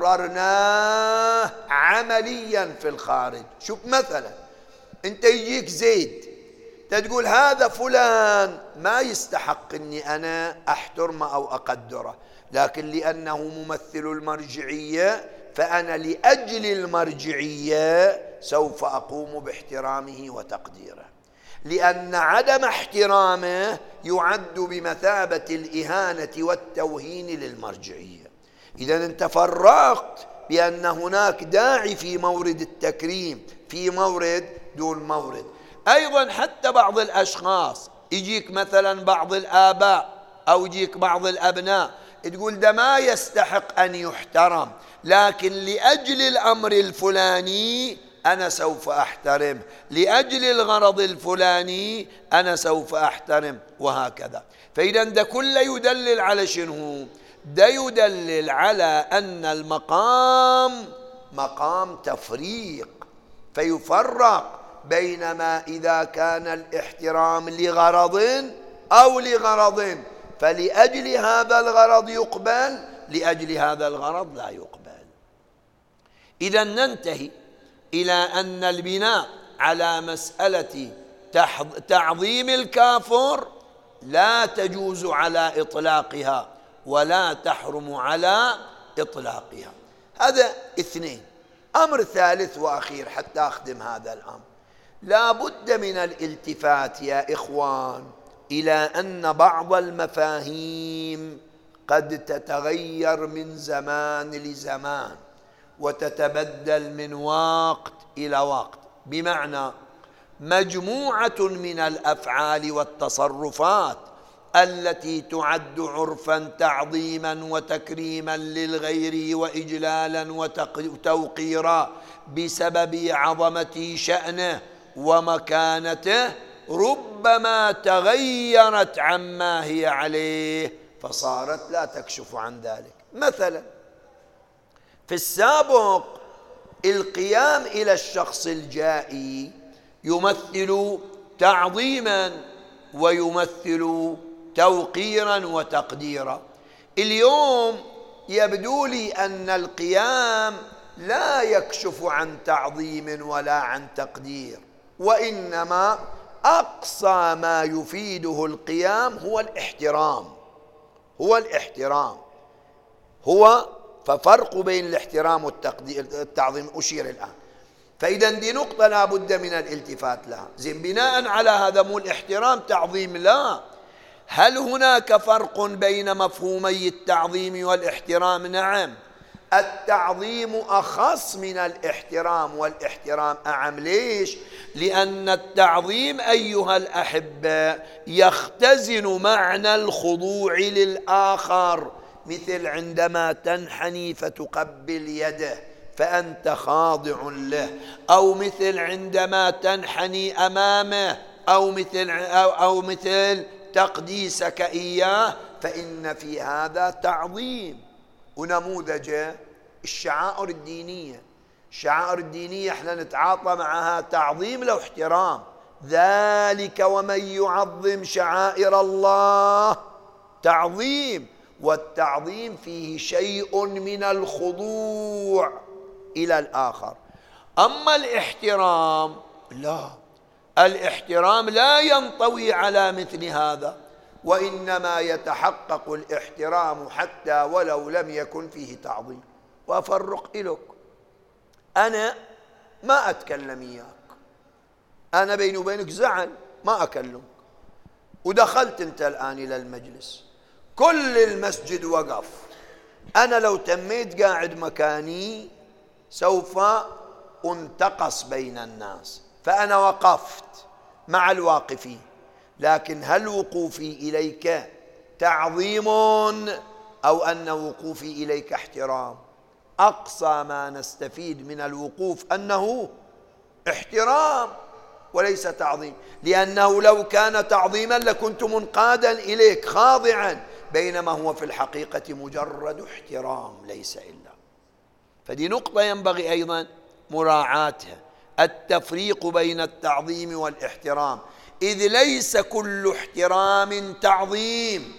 Speaker 2: قررناه عمليا في الخارج. شوف مثلا أنت يجيك زيد تقول هذا فلان ما يستحق أني أنا أحترمه أو أقدره، لكن لأنه ممثل المرجعية فأنا لأجل المرجعية سوف أقوم باحترامه وتقديره، لأن عدم احترامه يعد بمثابة الإهانة والتوهين للمرجعية. إذا أنت فرقت بأن هناك داعي في مورد التكريم في مورد دون مورد. أيضا حتى بعض الأشخاص يجيك مثلا بعض الآباء أو يجيك بعض الأبناء تقول ده ما يستحق أن يحترم، لكن لأجل الأمر الفلاني أنا سوف أحترم، لأجل الغرض الفلاني أنا سوف أحترم، وهكذا. فإذا ده كله يدلل على شنو؟ ده يدلل على أن المقام مقام تفريق، فيفرق بينما إذا كان الاحترام لغرض أو لغرض فلأجل هذا الغرض يقبل، لأجل هذا الغرض لا يقبل. إذا ننتهي إلى أن البناء على مسألة تعظيم الكافر لا تجوز على إطلاقها ولا تحرم على إطلاقها. هذا اثنين. أمر ثالث وأخير حتى أخدم هذا الأمر، لا بد من الالتفات يا إخوان إلى أن بعض المفاهيم قد تتغير من زمان لزمان وتتبدل من وقت إلى وقت. بمعنى مجموعة من الأفعال والتصرفات التي تعد عرفا تعظيما وتكريما للغير وإجلالا وتوقيرا بسبب عظمة شأنه ومكانته ربما تغيرت عما هي عليه فصارت لا تكشف عن ذلك. مثلا في السابق القيام إلى الشخص الجائي يمثل تعظيما ويمثل توقيرا وتقديرا. اليوم يبدو لي أن القيام لا يكشف عن تعظيم ولا عن تقدير، وإنما أقصى ما يفيده القيام هو الاحترام، ففرق بين الاحترام والتعظيم أشير الآن. فإذا دي نقطة لا بد من الالتفات لها. زين، بناء على هذا مو الاحترام تعظيم؟ لا. هل هناك فرق بين مفهومي التعظيم والاحترام؟ نعم، التعظيم أخص من الاحترام والاحترام أعم. ليش؟ لأن التعظيم أيها الأحبة يختزن معنى الخضوع للآخر، مثل عندما تنحني فتقبل يده فأنت خاضع له، أو مثل عندما تنحني أمامه، أو مثل تقديسك إياه، فإن في هذا تعظيم. ونموذج الشعائر الدينية، الشعائر الدينية احنا نتعاطى معها تعظيم لو احترام. ذلك ومن يعظم شعائر الله تعظيم، والتعظيم فيه شيء من الخضوع إلى الآخر. أما الاحترام لا، الاحترام لا ينطوي على مثل هذا، وإنما يتحقق الاحترام حتى ولو لم يكن فيه تعظيم. وأفرق إليك، أنا ما أتكلم إياك، أنا بيني وبينك زعل ما أكلمك، ودخلت أنت الآن إلى المجلس، كل المسجد وقف، أنا لو تميت قاعد مكاني سوف أنتقص بين الناس، فأنا وقفت مع الواقفين. لكن هل وقوفي إليك تعظيم أو أن وقوفي إليك احترام؟ أقصى ما نستفيد من الوقوف أنه احترام وليس تعظيم، لأنه لو كان تعظيما لكنت منقادا إليك خاضعا، بينما هو في الحقيقة مجرد احترام ليس إلا. فدي نقطة ينبغي أيضا مراعاتها، التفريق بين التعظيم والاحترام، إذ ليس كل احترام تعظيم.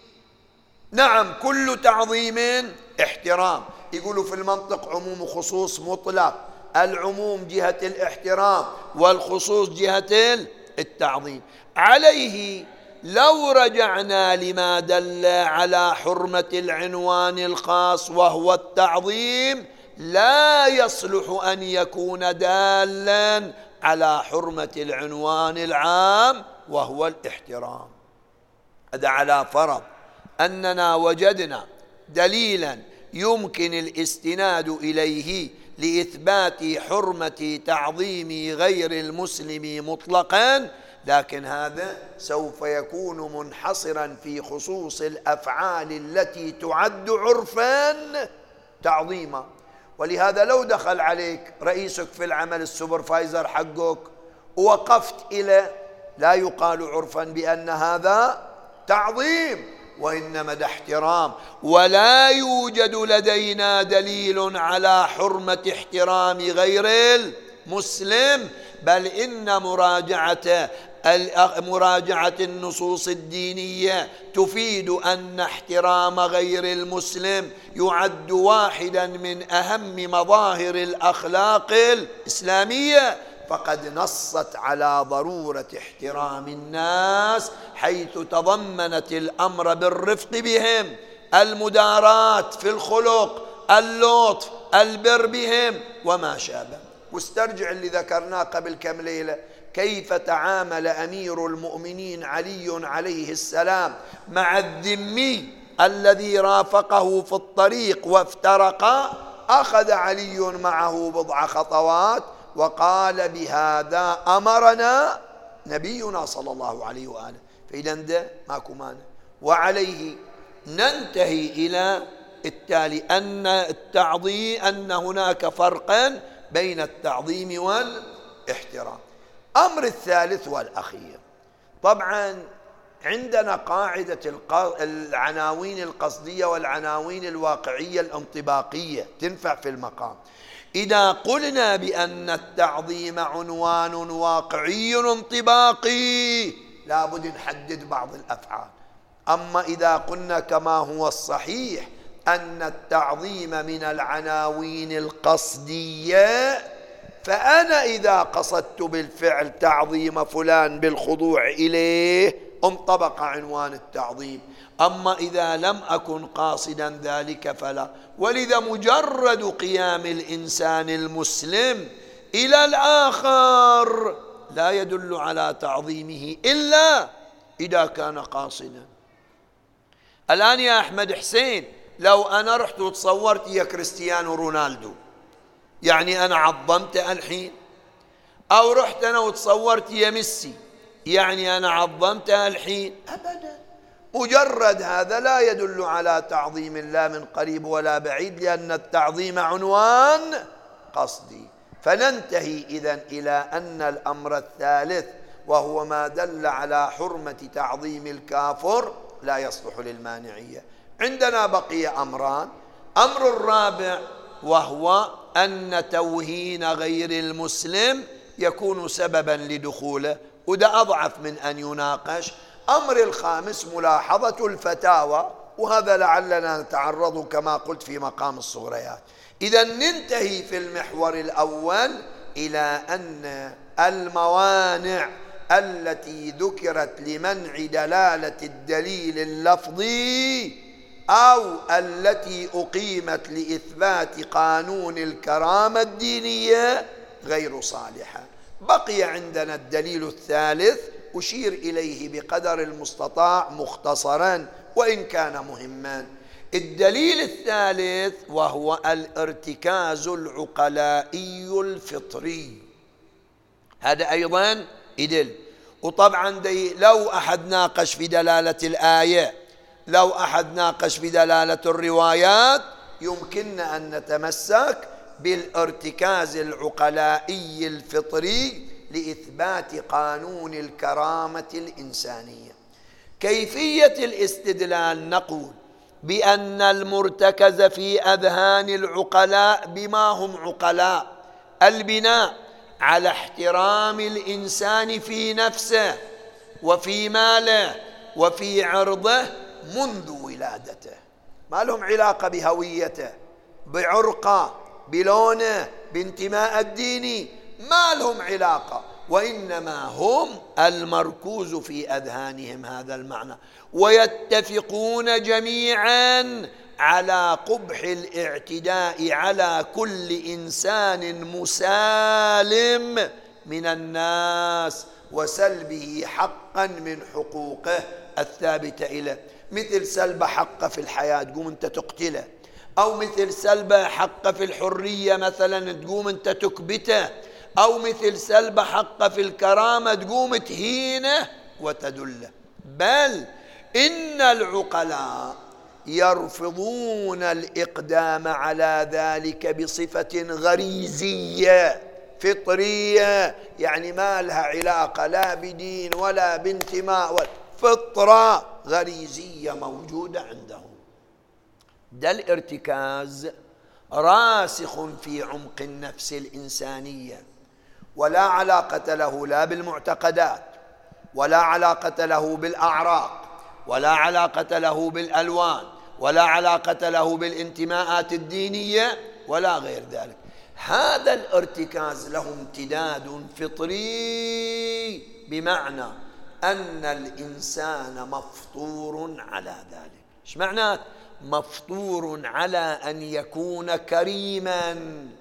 Speaker 2: نعم، كل تعظيم احترام. يقولوا في المنطق عموم وخصوص مطلق، العموم جهة الاحترام والخصوص جهة التعظيم. عليه لو رجعنا لما دل على حرمة العنوان الخاص وهو التعظيم، لا يصلح أن يكون دالا على حرمة العنوان العام وهو الاحترام. هذا على فرض أننا وجدنا دليلا يمكن الاستناد إليه لإثبات حرمة تعظيم غير المسلم مطلقا، لكن هذا سوف يكون منحصرا في خصوص الأفعال التي تعد عرفا تعظيما. ولهذا لو دخل عليك رئيسك في العمل السوبرفايزر حقك ووقفت إلى، لا يقال عرفا بأن هذا تعظيم، وإنما ده احترام. ولا يوجد لدينا دليل على حرمة احترام غير المسلم، بل إن مراجعة النصوص الدينية تفيد أن احترام غير المسلم يعد واحدا من أهم مظاهر الأخلاق الإسلامية، فقد نصت على ضرورة احترام الناس، حيث تضمنت الأمر بالرفق بهم، المداراة في الخلق، اللطف، البر بهم وما شابه. واسترجع اللي ذكرناه قبل كم ليلة، كيف تعامل أمير المؤمنين علي عليه السلام مع الذمي الذي رافقه في الطريق وافترقا. أخذ علي معه بضع خطوات وقال: بهذا أمرنا نبينا صلى الله عليه وآله. فإذا ده ماكو مانع. وعليه ننتهي إلى التالي، أن هناك فرقا بين التعظيم والاحترام. أمر الثالث والأخير، طبعا عندنا قاعدة العناوين القصدية والعناوين الواقعية الانطباقية تنفع في المقام. إذا قلنا بأن التعظيم عنوان واقعي انطباقي، لابد نحدد بعض الأفعال. أما إذا قلنا كما هو الصحيح أن التعظيم من العناوين القصدية، فأنا إذا قصدت بالفعل تعظيم فلان بالخضوع إليه انطبق عنوان التعظيم، أما إذا لم أكن قاصدا ذلك فلا. ولذا مجرد قيام الإنسان المسلم إلى الآخر لا يدل على تعظيمه إلا إذا كان قاصدا. الآن يا أحمد حسين، لو أنا رحت وتصورت يا كريستيانو رونالدو، يعني أنا عظمت الحين؟ أو رحت أنا وتصورت يا ميسي، يعني أنا عظمت الحين؟ أبدا. مجرد هذا لا يدل على تعظيم الله من قريب ولا بعيد، لأن التعظيم عنوان قصدي. فننتهي إذن إلى أن الأمر الثالث وهو ما دل على حرمة تعظيم الكافر لا يصلح للمانعية. عندنا بقي أمران. أمر الرابع وهو أن توهين غير المسلم يكون سببا لدخوله، وده أضعف من أن يناقش. أمر الخامس ملاحظة الفتاوى، وهذا لعلنا نتعرض كما قلت في مقام الصغريات. إذا ننتهي في المحور الأول إلى أن الموانع التي ذكرت لمنع دلالة الدليل اللفظي أو التي أقيمت لإثبات قانون الكرامة الدينية غير صالحة. بقي عندنا الدليل الثالث أشير إليه بقدر المستطاع مختصرا وإن كان مهما. الدليل الثالث وهو الارتكاز العقلائي الفطري، هذا أيضا يدل. وطبعا لو أحد ناقش في دلالة الآية، لو أحد ناقش في دلالة الروايات، يمكننا أن نتمسك بالارتكاز العقلائي الفطري لإثبات قانون الكرامة الإنسانية. كيفية الاستدلال؟ نقول بأن المرتكز في أذهان العقلاء بما هم عقلاء البناء على احترام الإنسان في نفسه وفي ماله وفي عرضه منذ ولادته، ما لهم علاقة بهويته، بعرقه، بلونه، بانتماء الديني، ما لهم علاقة، وإنما هم المركوز في أذهانهم هذا المعنى، ويتفقون جميعا على قبح الاعتداء على كل إنسان مسالم من الناس وسلبه حقا من حقوقه الثابتة إليه، مثل سلب حقه في الحياة تقوم أنت تقتله، أو مثل سلب حقه في الحرية مثلا تقوم أنت تكبته، أو مثل سلب حقه في الكرامة تقوم تهينه وتدله. بل إن العقلاء يرفضون الإقدام على ذلك بصفة غريزية فطرية، يعني ما لها علاقة لا بدين ولا بانتماء، فطرة غريزية موجودة عندهم. ده الارتكاز راسخ في عمق النفس الإنسانية، ولا علاقة له لا بالمعتقدات، ولا علاقة له بالأعراق، ولا علاقة له بالألوان، ولا علاقة له بالانتماءات الدينية ولا غير ذلك. هذا الارتكاز له امتداد فطري، بمعنى أن الإنسان مفطور على ذلك. إيش معنى مفطور؟ على أن يكون كريما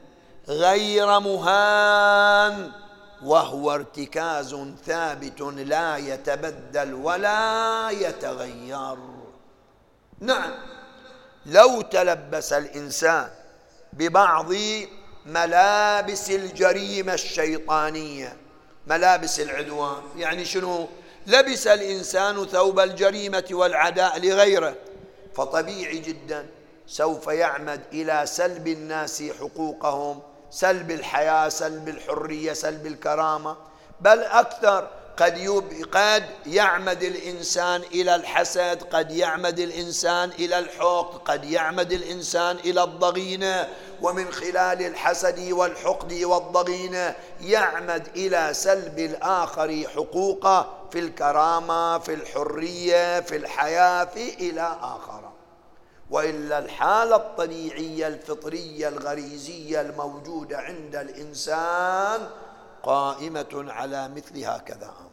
Speaker 2: غير مهان، وهو ارتكاز ثابت لا يتبدل ولا يتغير. نعم، لو تلبس الإنسان ببعض ملابس الجريمة الشيطانية، ملابس العدوان، يعني شنو؟ لبس الإنسان ثوب الجريمة والعداء لغيره، فطبيعي جدا سوف يعمد إلى سلب الناس حقوقهم، سلب الحياة، سلب الحرية، سلب الكرامة، بل أكثر، قد يعمد الإنسان إلى الحسد، قد يعمد الإنسان إلى الحقد، قد يعمد الإنسان إلى الضغينة، ومن خلال الحسد والحقد والضغينة يعمد إلى سلب الآخر حقوقه، في الكرامة، في الحرية، في الحياة، في إلى آخر. وإلا الحالة الطبيعية الفطرية الغريزية الموجودة عند الإنسان قائمة على مثل هكذا أمر.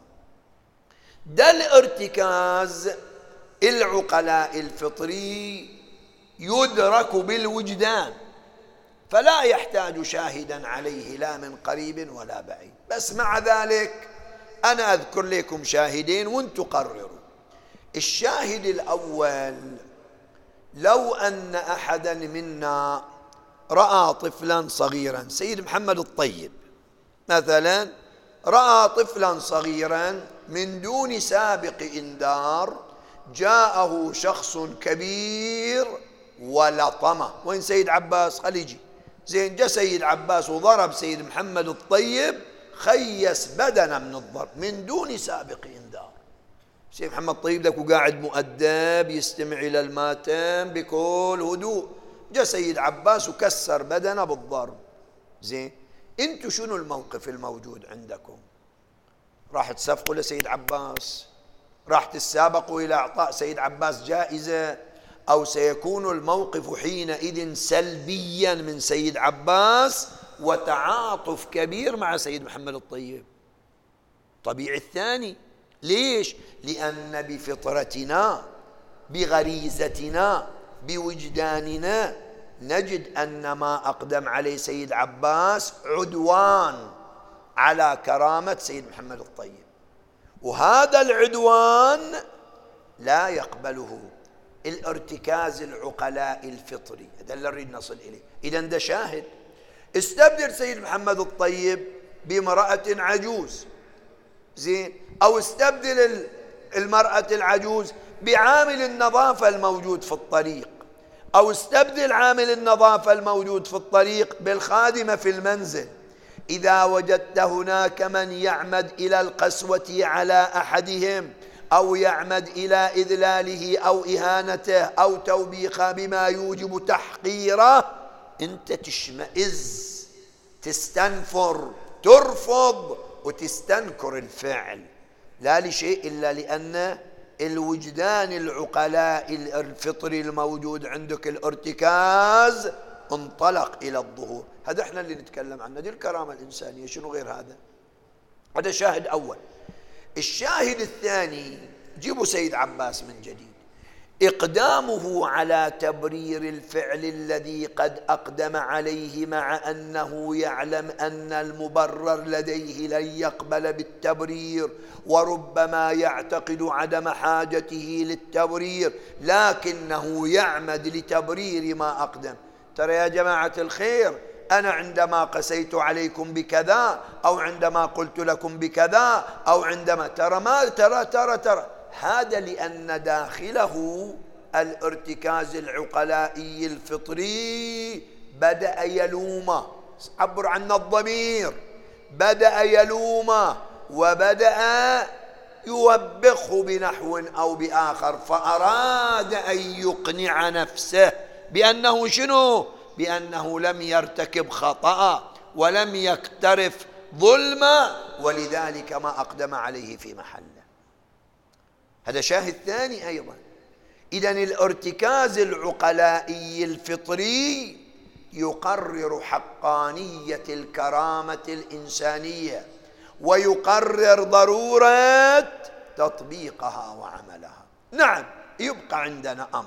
Speaker 2: ده الارتكاز العقلاء الفطري يدرك بالوجدان، فلا يحتاج شاهدا عليه لا من قريب ولا بعيد. بس مع ذلك أنا أذكر لكم شاهدين وانتم قرروا. الشاهد الأول: لو أن أحدا منا رأى طفلا صغيرا، سيد محمد الطيب مثلا رأى طفلا صغيرا من دون سابق إنذار، جاءه شخص كبير ولطمه. وين سيد عباس؟ خليجي زين. جاء سيد عباس وضرب سيد محمد الطيب، خيس بدنه من الضرب من دون سابق إنذار. سيد محمد الطيب ذاك وقاعد مؤدب يستمع إلى الماتم بكل هدوء، جاء سيد عباس وكسر بدنه بالضرب. زين، انتوا شنو الموقف الموجود عندكم؟ راح تسبقوا لسيد عباس؟ راح تسابقوا إلى إعطاء سيد عباس جائزة؟ أو سيكون الموقف حينئذ سلبيا من سيد عباس وتعاطف كبير مع سيد محمد الطيب؟ طبيعي الثاني. ليش؟ لأن بفطرتنا، بغريزتنا، بوجداننا نجد أن ما أقدم عليه سيد عباس عدوان على كرامة سيد محمد الطيب، وهذا العدوان لا يقبله الارتكاز العقلاء الفطري. هذا اللي نريد نصل إليه. إذن ده شاهد. استبدل سيد محمد الطيب بامرأة عجوز، زين، أو استبدل المرأة العجوز بعامل النظافة الموجود في الطريق، أو استبدل عامل النظافة الموجود في الطريق بالخادمة في المنزل. إذا وجدت هناك من يعمد إلى القسوة على أحدهم أو يعمد إلى إذلاله أو إهانته أو توبيخه بما يوجب تحقيره، أنت تشمئز، تستنفر، ترفض وتستنكر الفعل، لا لشيء إلا لأن الوجدان العقلاء الفطري الموجود عندك، الارتكاز، انطلق إلى الظهور. هذا احنا اللي نتكلم عنه، دي الكرامة الإنسانية، شنو غير هذا؟ هذا شاهد أول. الشاهد الثاني: جيبوا سيد عباس من جديد. إقدامه على تبرير الفعل الذي قد أقدم عليه، مع أنه يعلم أن المبرر لديه لن يقبل بالتبرير، وربما يعتقد عدم حاجته للتبرير، لكنه يعمد لتبرير ما أقدم. ترى يا جماعة الخير، أنا عندما قسيت عليكم بكذا، أو عندما قلت لكم بكذا، أو عندما ترى هذا لأن داخله الارتكاز العقلائي الفطري بدأ يلومه، عبر عن الضمير، بدأ يلومه وبدأ يوبخه بنحو أو بآخر، فأراد أن يقنع نفسه بأنه شنو؟ بأنه لم يرتكب خطأ ولم يقترف ظلما، ولذلك ما أقدم عليه في محله. هذا شاهد ثاني أيضا. إذن الارتكاز العقلائي الفطري يقرر حقانية الكرامة الإنسانية، ويقرر ضرورة تطبيقها وعملها. نعم، يبقى عندنا أمر: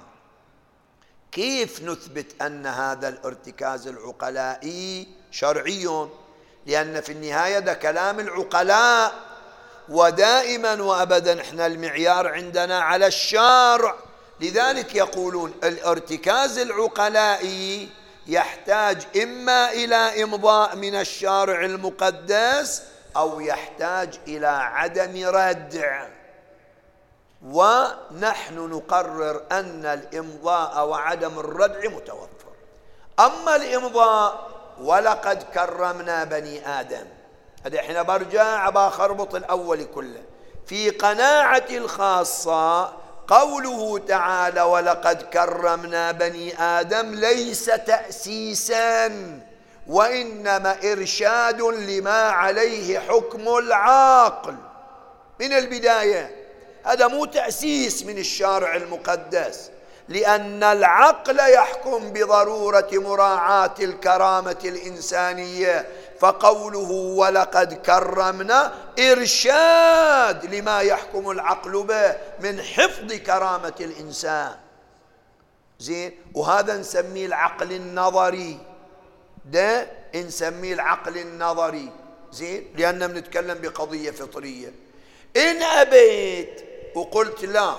Speaker 2: كيف نثبت أن هذا الارتكاز العقلائي شرعي؟ لأن في النهاية ده كلام العقلاء، ودائما وأبدا احنا المعيار عندنا على الشرع. لذلك يقولون الارتكاز العقلائي يحتاج إما إلى إمضاء من الشارع المقدس، أو يحتاج إلى عدم ردع، ونحن نقرر أن الإمضاء وعدم الردع متوفر. أما الإمضاء: ولقد كرمنا بني آدم، هذا حين برجع بخربط الأول كله. في قناعتي الخاصة قوله تعالى ولقد كرمنا بني آدم ليس تأسيسا، وإنما إرشاد لما عليه حكم العاقل. من البداية. هذا مو تأسيس من الشارع المقدس، لأن العقل يحكم بضرورة مراعاة الكرامة الإنسانية، فقوله ولقد كرمنا إرشاد لما يحكم العقل به من حفظ كرامة الإنسان. زين، وهذا نسميه العقل النظري، ده نسميه العقل النظري. زين، لأننا بنتكلم بقضية فطرية. إن أبيت وقلت لا،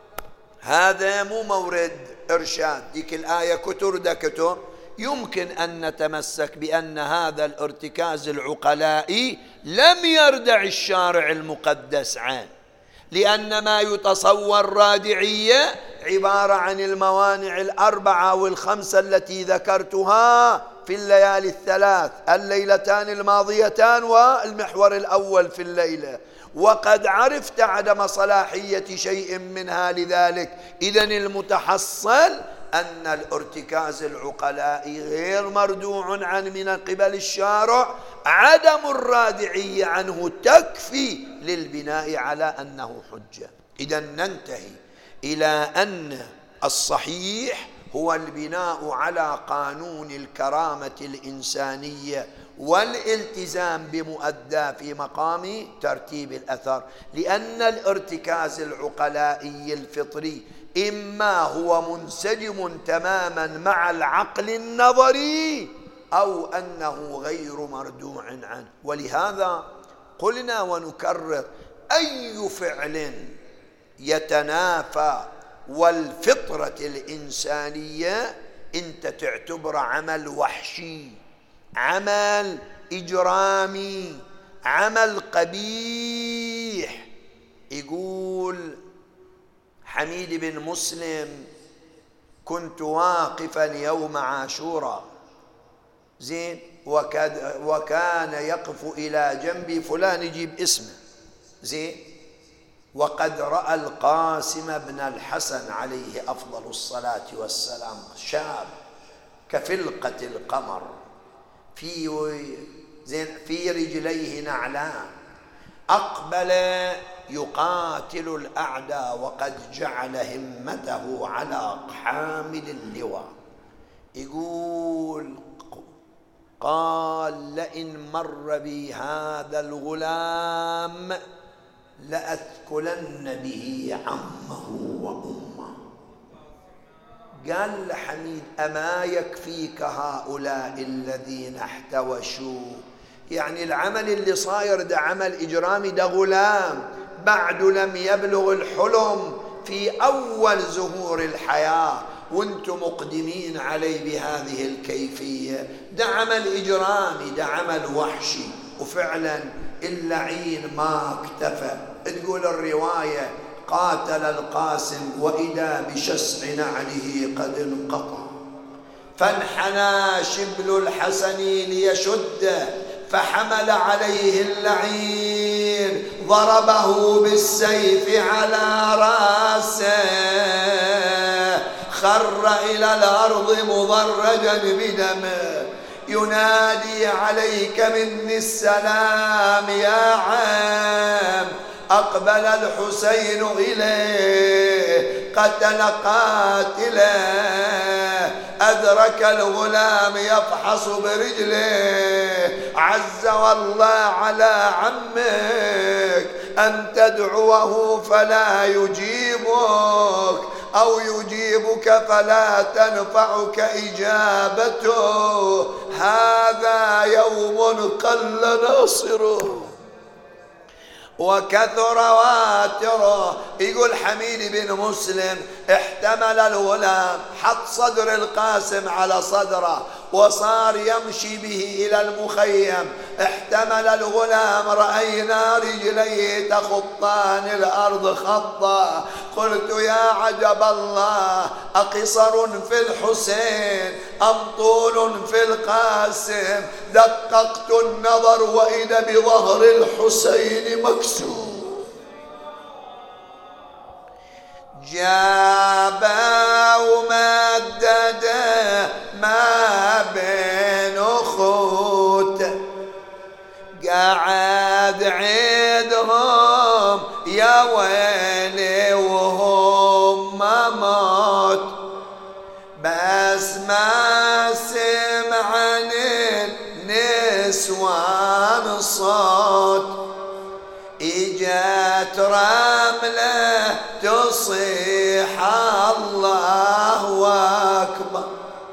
Speaker 2: هذا مو مورد إرشاد، ديك الآية كتر دا كتر، يمكن أن نتمسك بأن هذا الارتكاز العقلائي لم يردع الشارع المقدس عنه، لأن ما يتصور رادعية عبارة عن الموانع الأربعة والخمسة التي ذكرتها في الليالي الثلاث، الليلتان الماضيتان والمحور الأول في الليلة، وقد عرفت عدم صلاحية شيء منها. لذلك إذن المتحصل أن الارتكاز العقلائي غير مردوع عنه من قبل الشارع، عدم الرادعية عنه تكفي للبناء على أنه حجة. إذن ننتهي إلى أن الصحيح هو البناء على قانون الكرامة الإنسانية والالتزام بمؤدى في مقام ترتيب الأثر، لأن الارتكاز العقلائي الفطري إما هو منسجم تماما مع العقل النظري أو أنه غير مردوع عنه. ولهذا قلنا ونكرر: أي فعل يتنافى والفطرة الإنسانية أنت تعتبر عمل وحشي، عمل إجرامي، عمل قبيح. يقول حميد بن مسلم: كنت واقفا يوم عاشوراء، زين، وكان يقف إلى جنبي فلان، يجيب اسمه، زين، وقد رأى القاسم بن الحسن عليه أفضل الصلاة والسلام، شاب كفلقة القمر، في رجليه نعلان، أقبل يقاتل الأعداء وقد جعل همته على حامل اللواء. يقول: قال: لئن مر بي هذا الغلام لأثكلن به عمه وأمه. قال لحميد: أما يكفيك هؤلاء الذين احتوشوا؟ يعني العمل اللي صاير ده عمل إجرامي، ده غلام بعد لم يبلغ الحلم في أول زهور الحياة، وانتم مقدمين عليه بهذه الكيفية، ده عمل إجرامي، ده عمل وحشي. وفعلا اللعين ما اكتفى. تقول الرواية: قاتل القاسم وإذا بشسع نعله قد انقطع، فانحنى شبل الحسن ليشده، فحمل عليه اللعين ضربه بالسيف على راسه، خر إلى الأرض مضرجا بدمه، ينادي: عليك مني السلام يا عم. أقبل الحسين إليه، قتل قاتله، أدرك الغلام يفحص برجله: عز والله على عمك أن تدعوه فلا يجيبك، أو يجيبك فلا تنفعك إجابته، هذا يوم قل ناصره وكثر واتره. يقول حميد بن مسلم: احتمل الغلام، حط صدر القاسم على صدره وصار يمشي به إلى المخيم. احتمل الغلام، رأينا رجليه تخطان الأرض خطا. قلت: يا عجب الله، أقصر في الحسين أم طول في القاسم؟ دققت النظر وإذا بظهر الحسين مكسور، جابا ومددا ما بين أخوت، قاعد عيدهم ويلي وهم موت، بس ما سمعن النسوان صوت. اجت رملة تصيح الله أكبر،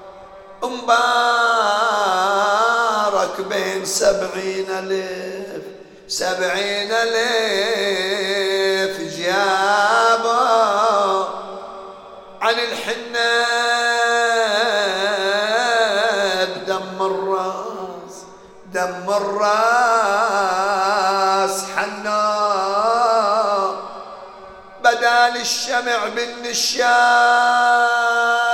Speaker 2: مبارك بين 70,000 70,000 جابوا عن الحنة بدم الراس، دم الراس حنا بدال الشمع بالنشان.